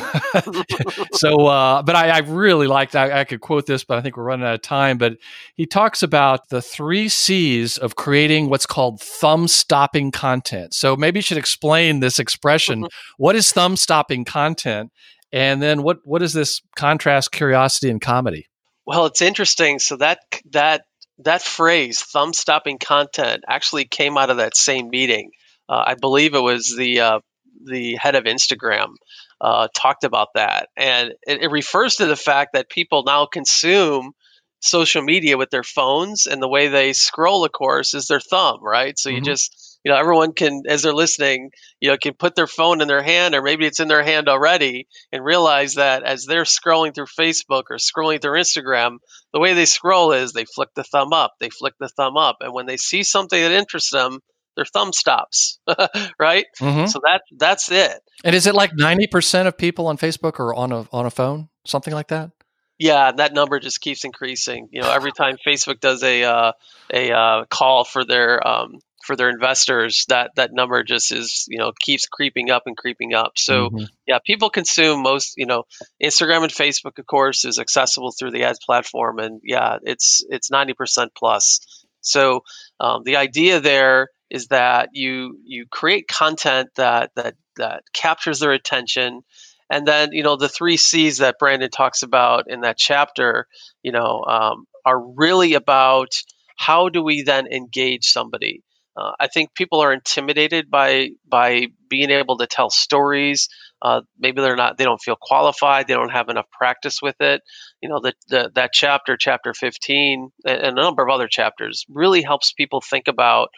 So, but I really liked, I could quote this, but I think we're running out of time, but he talks about the 3 C's of creating what's called thumb-stopping content. So maybe you should explain this expression. What is thumb-stopping content? And then what is this contrast, curiosity, and comedy? Well, it's interesting. So that phrase, thumb-stopping content, actually came out of that same meeting. I believe it was the head of Instagram talked about that, and it refers to the fact that people now consume social media with their phones, and the way they scroll, of course, is their thumb, right? So you just, everyone can, as they're listening, can put their phone in their hand, or maybe it's in their hand already, and realize that as they're scrolling through Facebook or scrolling through Instagram, the way they scroll is they flick the thumb up, and when they see something that interests them, their thumb stops, right? So that's it. And is it like 90% of people on Facebook are on a phone, something like that? Yeah, that number just keeps increasing. Every time Facebook does a call for their investors, that number just is keeps creeping up and creeping up. So yeah, people consume most. Instagram and Facebook, of course, is accessible through the ads platform, and yeah, it's 90% plus. So the idea there is that you create content that captures their attention. And then, the 3 C's that Brandon talks about in that chapter, are really about how do we then engage somebody. I think people are intimidated by being able to tell stories. Maybe they don't feel qualified. They don't have enough practice with it. That chapter 15, and a number of other chapters really helps people think about,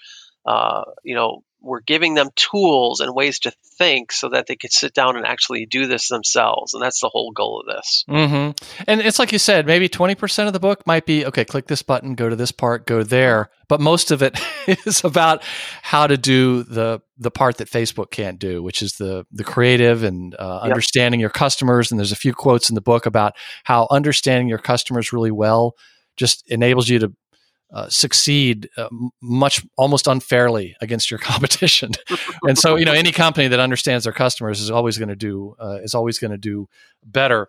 we're giving them tools and ways to think so that they could sit down and actually do this themselves. And that's the whole goal of this. And it's like you said, maybe 20% of the book might be, okay, click this button, go to this part, go there. But most of it is about how to do the part that Facebook can't do, which is the creative and understanding your customers. And there's a few quotes in the book about how understanding your customers really well just enables you to succeed almost unfairly against your competition. And so, any company that understands their customers is always going to do better.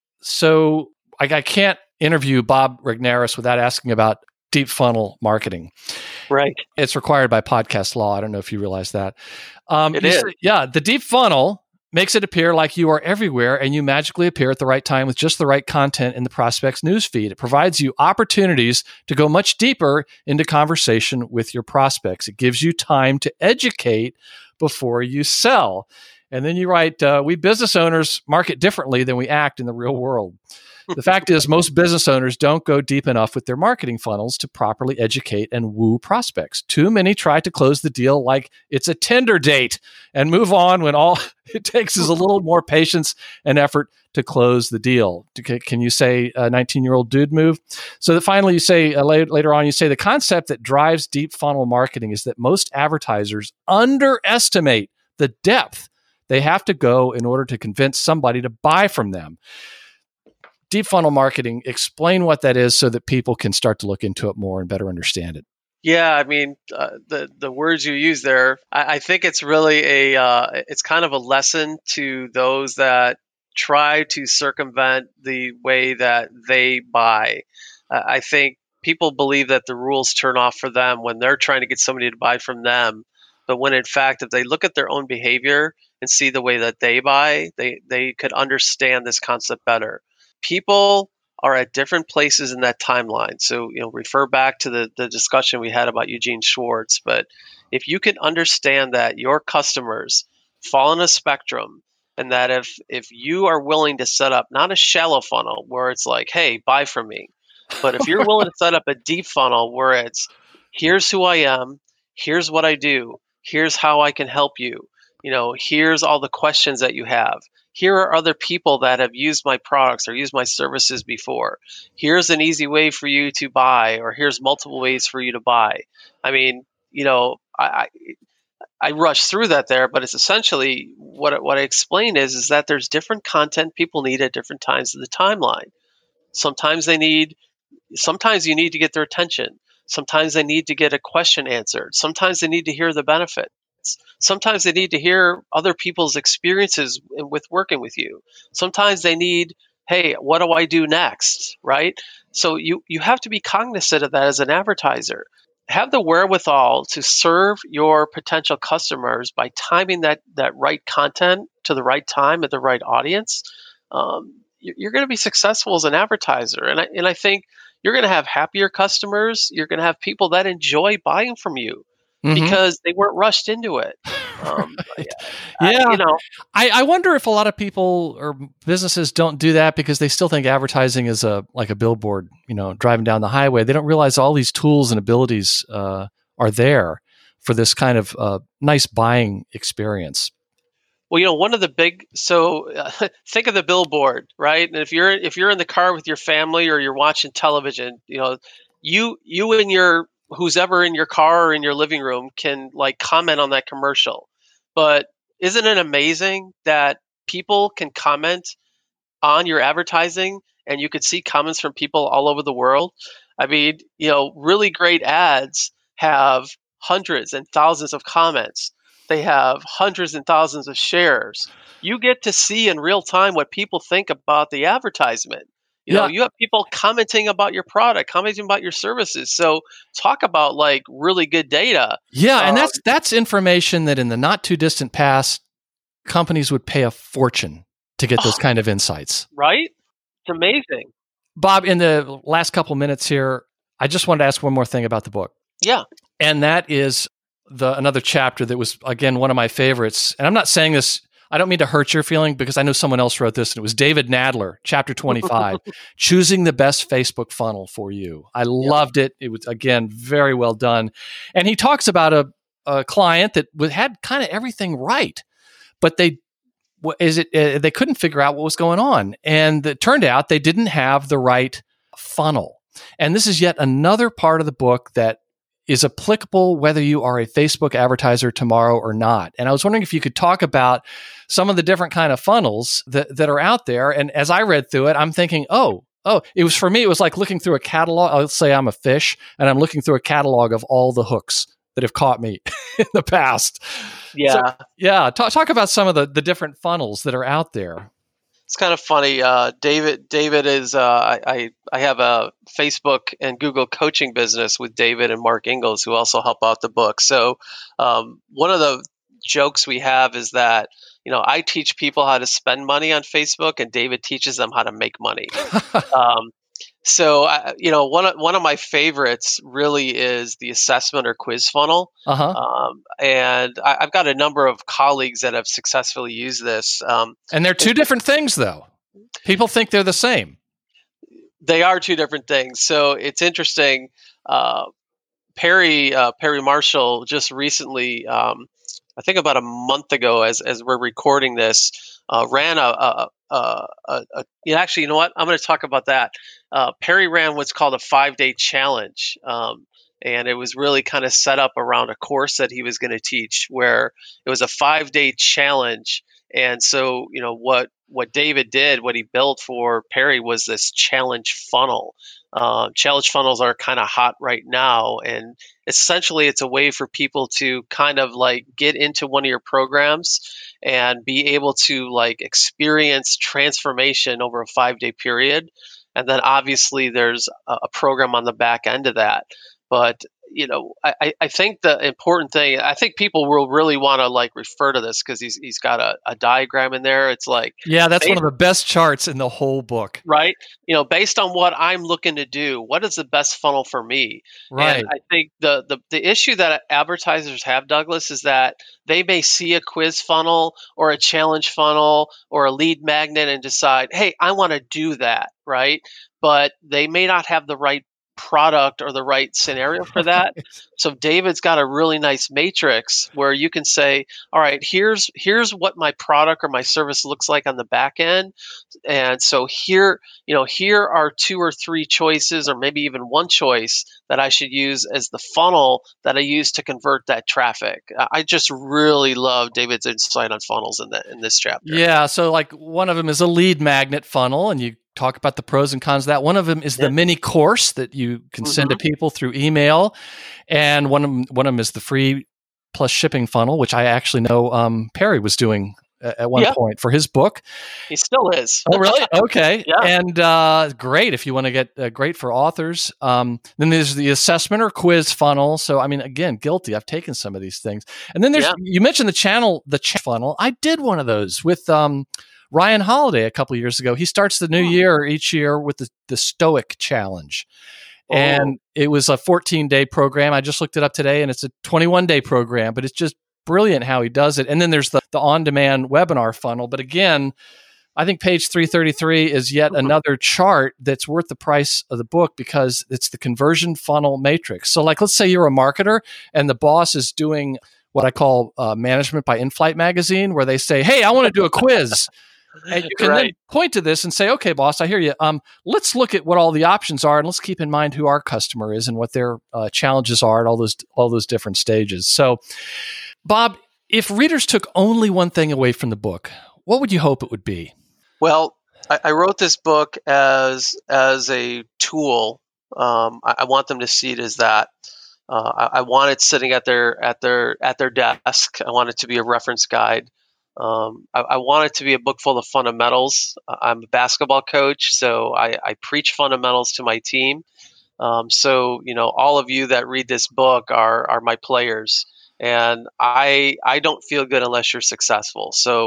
So I can't interview Bob Regnerus without asking about deep funnel marketing. Right. It's required by podcast law. I don't know if you realize that. It is. The deep funnel makes it appear like you are everywhere and you magically appear at the right time with just the right content in the prospect's newsfeed. It provides you opportunities to go much deeper into conversation with your prospects. It gives you time to educate before you sell. And then you write, we business owners market differently than we act in the real world. The fact is, most business owners don't go deep enough with their marketing funnels to properly educate and woo prospects. Too many try to close the deal like it's a Tinder date and move on when all it takes is a little more patience and effort to close the deal. Can you say a 19-year-old dude move? So that finally you say, later on, you say the concept that drives deep funnel marketing is that most advertisers underestimate the depth they have to go in order to convince somebody to buy from them. Deep funnel marketing, explain what that is so that people can start to look into it more and better understand it. Yeah, I mean, the words you use there, I think it's really it's kind of a lesson to those that try to circumvent the way that they buy. I think people believe that the rules turn off for them when they're trying to get somebody to buy from them. But when in fact, if they look at their own behavior and see the way that they buy, they could understand this concept better. People are at different places in that timeline. So, refer back to the discussion we had about Eugene Schwartz. But if you can understand that your customers fall in a spectrum, and that if you are willing to set up not a shallow funnel where it's like, hey, buy from me, but if you're willing to set up a deep funnel where it's, here's who I am, here's what I do, here's how I can help you, here's all the questions that you have. Here are other people that have used my products or used my services before. Here's an easy way for you to buy, or here's multiple ways for you to buy. I mean, I rushed through that there, but it's essentially what I explain is that there's different content people need at different times of the timeline. Sometimes you need to get their attention. Sometimes they need to get a question answered. Sometimes they need to hear the benefit. Sometimes they need to hear other people's experiences with working with you. Sometimes they need, hey, what do I do next, right? So you have to be cognizant of that as an advertiser. Have the wherewithal to serve your potential customers by timing that right content to the right time at the right audience. You're going to be successful as an advertiser. And I think you're going to have happier customers. You're going to have people that enjoy buying from you. Because they weren't rushed into it. I wonder if a lot of people or businesses don't do that because they still think advertising is like a billboard, driving down the highway. They don't realize all these tools and abilities are there for this kind of nice buying experience. Well, one of the think of the billboard, right? And if you're in the car with your family or you're watching television, you and your who's ever in your car or in your living room can comment on that commercial. But isn't it amazing that people can comment on your advertising and you could see comments from people all over the world. I mean, really great ads have hundreds and thousands of comments. They have hundreds and thousands of shares. You get to see in real time what people think about the advertisement. You have people commenting about your product, commenting about your services. So talk about like really good data. Yeah, and that's information that in the not too distant past, companies would pay a fortune to get those kind of insights. Right? It's amazing. Bob, in the last couple minutes here, I just wanted to ask one more thing about the book. Yeah. And that is another chapter that was, again, one of my favorites. And I'm not saying this, I don't mean to hurt your feeling because I know someone else wrote this, and it was David Nadler, chapter 25, choosing the best Facebook funnel for you. I loved it. It was, again, very well done. And he talks about a client that had kind of everything right, but they couldn't figure out what was going on. And it turned out they didn't have the right funnel. And this is yet another part of the book that is applicable whether you are a Facebook advertiser tomorrow or not. And I was wondering if you could talk about some of the different kind of funnels that are out there. And as I read through it, I'm thinking, it was, for me, it was like looking through a catalog. Let's say I'm a fish and I'm looking through a catalog of all the hooks that have caught me in the past. Yeah. So, talk about some of the different funnels that are out there. It's kind of funny. David is, I have a Facebook and Google coaching business with David and Mark Ingalls, who also help out the book. So one of the jokes we have is that, I teach people how to spend money on Facebook and David teaches them how to make money. So, one of my favorites really is the assessment or quiz funnel. And I've got a number of colleagues that have successfully used this. And they're two different things, though. People think they're the same. They are two different things. So it's interesting. Perry Marshall just recently, I think about a month ago, as we're recording this, ran actually, you know what? I'm going to talk about that. Perry ran what's called a 5-day challenge. And it was really kind of set up around a course that he was going to teach, where it was a 5-day challenge. And so, what David did, what he built for Perry, was this challenge funnel. Challenge funnels are kind of hot right now. And essentially, it's a way for people to kind of like get into one of your programs and be able to like experience transformation over a 5-day period. And then obviously there's a program on the back end of that. But, I think the important thing, I think people will really want to like refer to this because he's got a diagram in there. It's like, that's one of the best charts in the whole book. Right. Based on what I'm looking to do, what is the best funnel for me? Right. And I think the issue that advertisers have, Douglas, is that they may see a quiz funnel or a challenge funnel or a lead magnet and decide, hey, I want to do that. Right. But they may not have the right product or the right scenario for that. So David's got a really nice matrix where you can say, all right, here's what my product or my service looks like on the back end. And so here are 2 or 3 choices, or maybe even one choice that I should use as the funnel that I use to convert that traffic. I just really love David's insight on funnels in this chapter. Yeah. So like one of them is a lead magnet funnel, and you talk about the pros and cons of that. One of them is the mini course that you can send to people through email. And one of them is the free plus shipping funnel, which I actually know Perry was doing at one point for his book. He still is. Oh, really? Okay. Yeah. And great if you want to get great for authors. Then there's the assessment or quiz funnel. So, I mean, again, guilty. I've taken some of these things. And then there's, you mentioned the channel funnel. I did one of those with Ryan Holiday a couple of years ago. He starts the new year each year with the Stoic Challenge. And it was a 14-day program. I just looked it up today, and it's a 21-day program, but it's just brilliant how he does it. And then there's the on-demand webinar funnel. But again, I think page 333 is yet another chart that's worth the price of the book because it's the conversion funnel matrix. So like, let's say you're a marketer and the boss is doing what I call management by in-flight magazine, where they say, hey, I want to do a quiz. And you can then point to this and say, okay, boss, I hear you. Let's look at what all the options are, and let's keep in mind who our customer is and what their challenges are at all those different stages. So, Bob, if readers took only one thing away from the book, what would you hope it would be? Well, I wrote this book as a tool. I want them to see it as that. I want it sitting at their desk. I want it to be a reference guide. I want it to be a book full of fundamentals. I'm a basketball coach, so I preach fundamentals to my team. So all of you that read this book are my players, and I don't feel good unless you're successful. So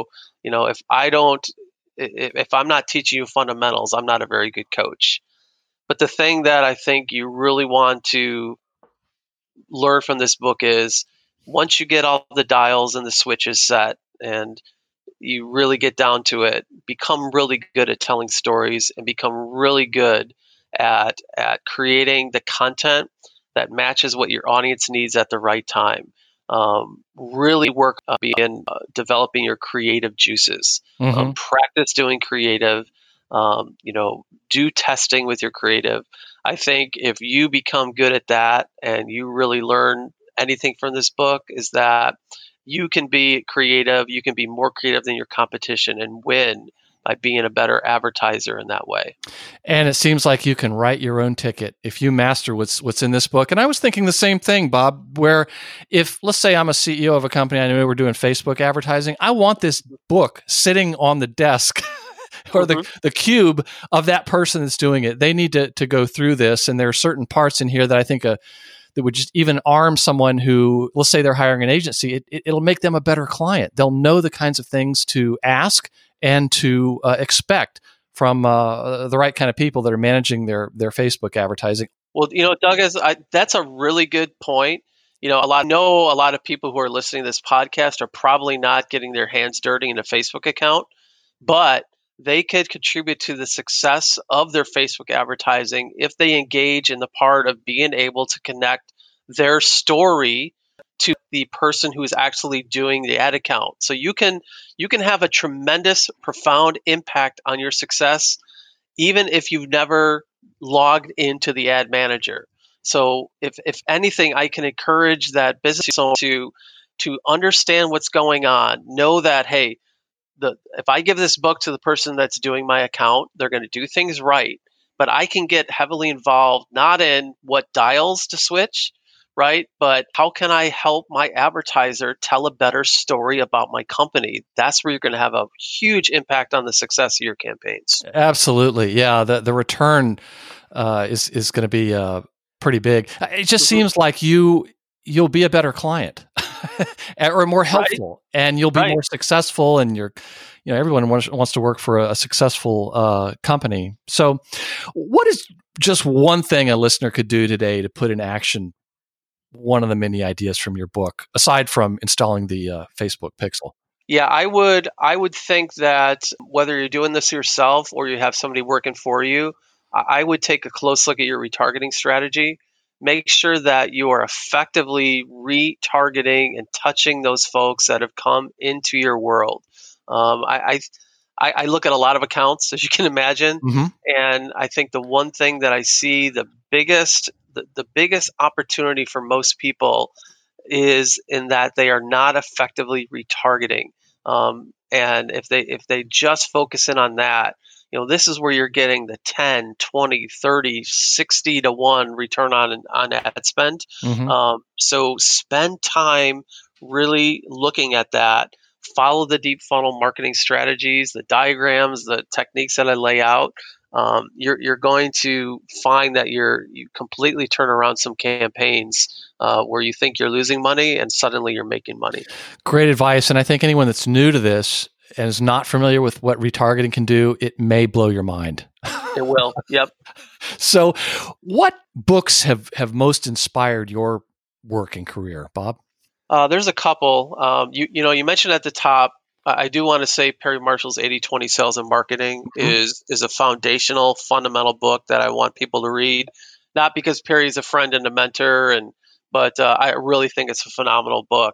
if I'm not teaching you fundamentals, I'm not a very good coach. But the thing that I think you really want to learn from this book is, once you get all the dials and the switches set and you really get down to it, become really good at telling stories and become really good at creating the content that matches what your audience needs at the right time. Really work on developing your creative juices. Practice doing creative. Do testing with your creative. I think if you become good at that and you really learn anything from this book, is that you can be creative. You can be more creative than your competition and win by being a better advertiser in that way. And it seems like you can write your own ticket if you master what's in this book. And I was thinking the same thing, Bob, where if, let's say I'm a CEO of a company, I know we're doing Facebook advertising, I want this book sitting on the desk or the cube of that person that's doing it. They need to go through this. And there are certain parts in here that I think that would just even arm someone who, let's say they're hiring an agency, it'll make them a better client. They'll know the kinds of things to ask and to expect from the right kind of people that are managing their Facebook advertising. Well, Doug, that's a really good point. A lot of people who are listening to this podcast are probably not getting their hands dirty in a Facebook account, but they could contribute to the success of their Facebook advertising if they engage in the part of being able to connect their story to the person who is actually doing the ad account. So you can have a tremendous, profound impact on your success, even if you've never logged into the ad manager. So if anything, I can encourage that business owner to understand what's going on. Know that, hey, if I give this book to the person that's doing my account, they're going to do things right. But I can get heavily involved, not in what dials to switch, right? But how can I help my advertiser tell a better story about my company? That's where you're going to have a huge impact on the success of your campaigns. Absolutely. Yeah. The return is going to be pretty big. It just seems like you'll be a better client or more helpful, right? And you'll be more successful, and everyone wants to work for a successful company. So what is just one thing a listener could do today to put in action one of the many ideas from your book, aside from installing the Facebook Pixel? Yeah, I would think that whether you're doing this yourself or you have somebody working for you, I would take a close look at your retargeting strategy. Make sure that you are effectively retargeting and touching those folks that have come into your world. I look at a lot of accounts, as you can imagine, and I think the one thing that I see the biggest opportunity for most people is in that they are not effectively retargeting. And if they just focus in on that, this is where you're getting the 10, 20, 30, 60 to 1 return on ad spend. So spend time really looking at that. Follow the deep funnel marketing strategies, the diagrams, the techniques that I lay out. You're going to find that you completely turn around some campaigns where you think you're losing money and suddenly you're making money. Great advice. And I think anyone that's new to this and is not familiar with what retargeting can do, it may blow your mind. It will. Yep. So what books have most inspired your work and career, Bob? There's a couple. You mentioned at the top, I do want to say Perry Marshall's 80/20 Sales and Marketing is a foundational, fundamental book that I want people to read. Not because Perry's a friend and a mentor, but I really think it's a phenomenal book.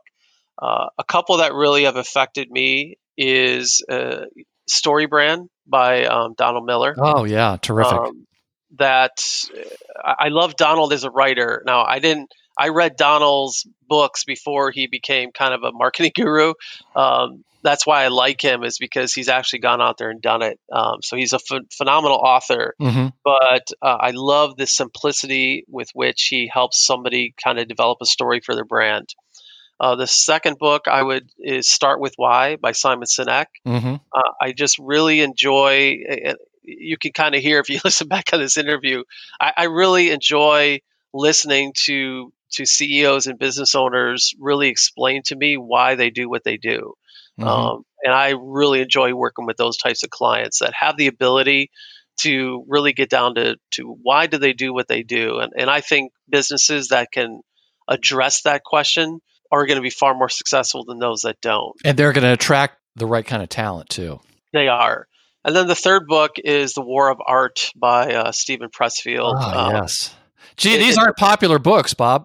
A couple that really have affected me is Story Brand by Donald Miller. Oh yeah, terrific. I love Donald as a writer. Now, I didn't I read Donald's books before he became kind of a marketing guru. That's why I like him, is because he's actually gone out there and done it. So he's a phenomenal author, but I love the simplicity with which he helps somebody kind of develop a story for their brand. The second book is Start With Why by Simon Sinek. I just really enjoy, you can kind of hear if you listen back on this interview, I really enjoy listening to CEOs and business owners really explain to me why they do what they do. And I really enjoy working with those types of clients that have the ability to really get down to why do they do what they do. And I think businesses that can address that question are going to be far more successful than those that don't. And they're going to attract the right kind of talent too. They are. And then the third book is The War of Art by Steven Pressfield. Yes. Gee, these aren't popular books, Bob.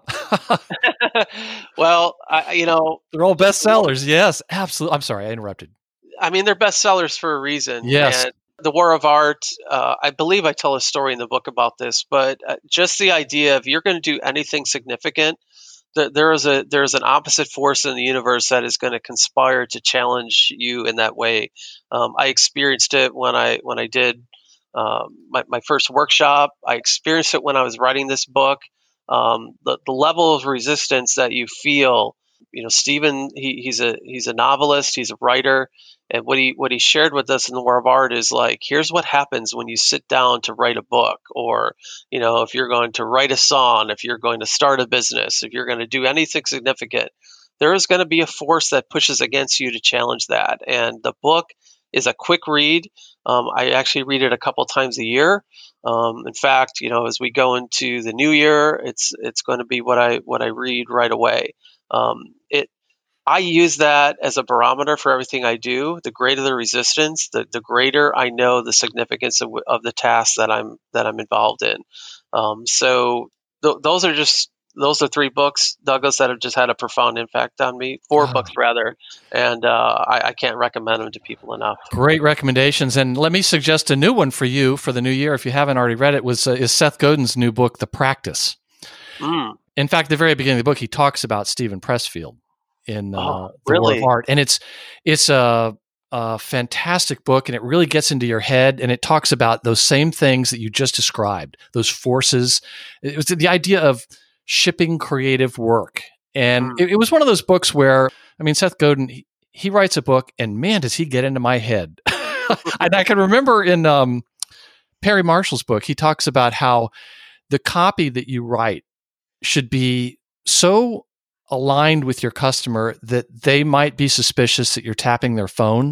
Well, they're all bestsellers. Yes, absolutely. I'm sorry, I interrupted. I mean, they're bestsellers for a reason. Yes. And The War of Art, I believe I tell a story in the book about this, but just the idea of you're going to do anything significant, there's an opposite force in the universe that is going to conspire to challenge you in that way. I experienced it when I did my first workshop. I experienced it when I was writing this book. The level of resistance that you feel, Steven, he's a novelist, he's a writer, and what he shared with us in The War of Art is like, here's what happens when you sit down to write a book, or if you're going to write a song, if you're going to start a business, if you're going to do anything significant, there is going to be a force that pushes against you to challenge that. And the book is a quick read. I actually read it a couple times a year. In fact, as we go into the new year, it's going to be what I read right away. I use that as a barometer for everything I do. The greater the resistance, the greater I know the significance of the task that I'm involved in. So those are three books, Douglas, that have just had a profound impact on me. Four books, rather. And I can't recommend them to people enough. Great recommendations. And let me suggest a new one for you for the new year, if you haven't already read it, is Seth Godin's new book, The Practice. In fact, at the very beginning of the book, he talks about Steven Pressfield in The War of Art. And it's a fantastic book, and it really gets into your head, and it talks about those same things that you just described, those forces. It was the idea of shipping creative work. And it was one of those books where, Seth Godin, he writes a book, and man, does he get into my head. And I can remember in Perry Marshall's book, he talks about how the copy that you write should be so aligned with your customer that they might be suspicious that you're tapping their phone.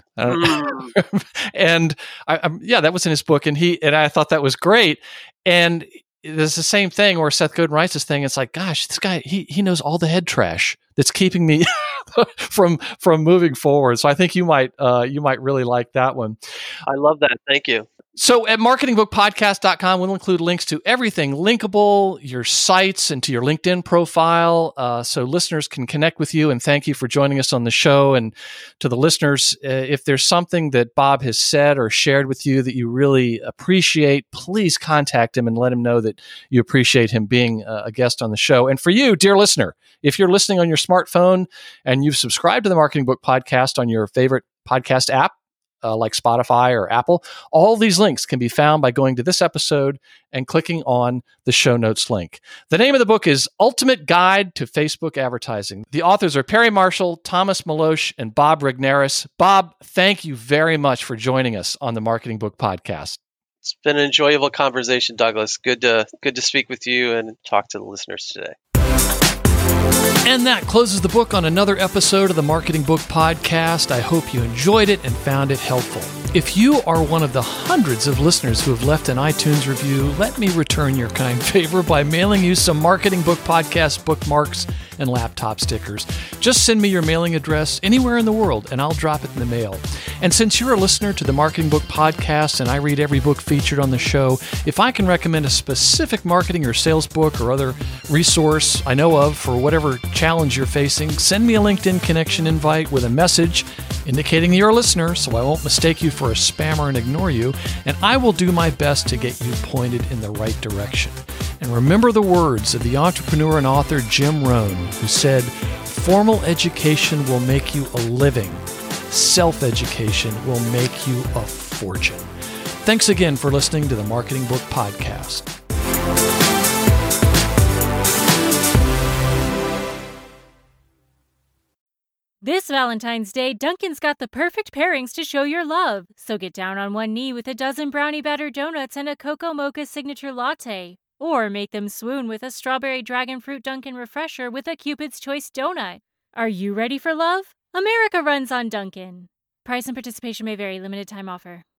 And that was in his book, and I thought that was great. And there's the same thing where Seth Godin writes this thing. It's like, gosh, this guy, he knows all the head trash that's keeping me from moving forward. So I think you might really like that one. I love that. Thank you. So at marketingbookpodcast.com, we'll include links to everything linkable, your sites, and to your LinkedIn profile, so listeners can connect with you. And thank you for joining us on the show. And to the listeners, if there's something that Bob has said or shared with you that you really appreciate, please contact him and let him know that you appreciate him being a guest on the show. And for you, dear listener, if you're listening on your smartphone and you've subscribed to the Marketing Book Podcast on your favorite podcast app, like Spotify or Apple, all these links can be found by going to this episode and clicking on the show notes link. The name of the book is Ultimate Guide to Facebook Advertising. The authors are Perry Marshall, Thomas Maloche, and Bob Regnerus. Bob, thank you very much for joining us on the Marketing Book Podcast. It's been an enjoyable conversation, Douglas. Good to speak with you and talk to the listeners today. And that closes the book on another episode of the Marketing Book Podcast. I hope you enjoyed it and found it helpful. If you are one of the hundreds of listeners who have left an iTunes review, let me return your kind favor by mailing you some Marketing Book Podcast bookmarks and laptop stickers. Just send me your mailing address anywhere in the world, and I'll drop it in the mail. And since you're a listener to the Marketing Book Podcast and I read every book featured on the show, if I can recommend a specific marketing or sales book or other resource I know of for whatever challenge you're facing, send me a LinkedIn connection invite with a message indicating you're a listener so I won't mistake you for a spammer and ignore you, and I will do my best to get you pointed in the right direction. And remember the words of the entrepreneur and author Jim Rohn, who said, "Formal education will make you a living. Self-education will make you a fortune." Thanks again for listening to the Marketing Book Podcast. This Valentine's Day, Dunkin's got the perfect pairings to show your love. So get down on one knee with a dozen brownie batter donuts and a cocoa mocha signature latte. Or make them swoon with a strawberry dragon fruit Dunkin' refresher with a Cupid's Choice donut. Are you ready for love? America runs on Dunkin'. Price and participation may vary. Limited time offer.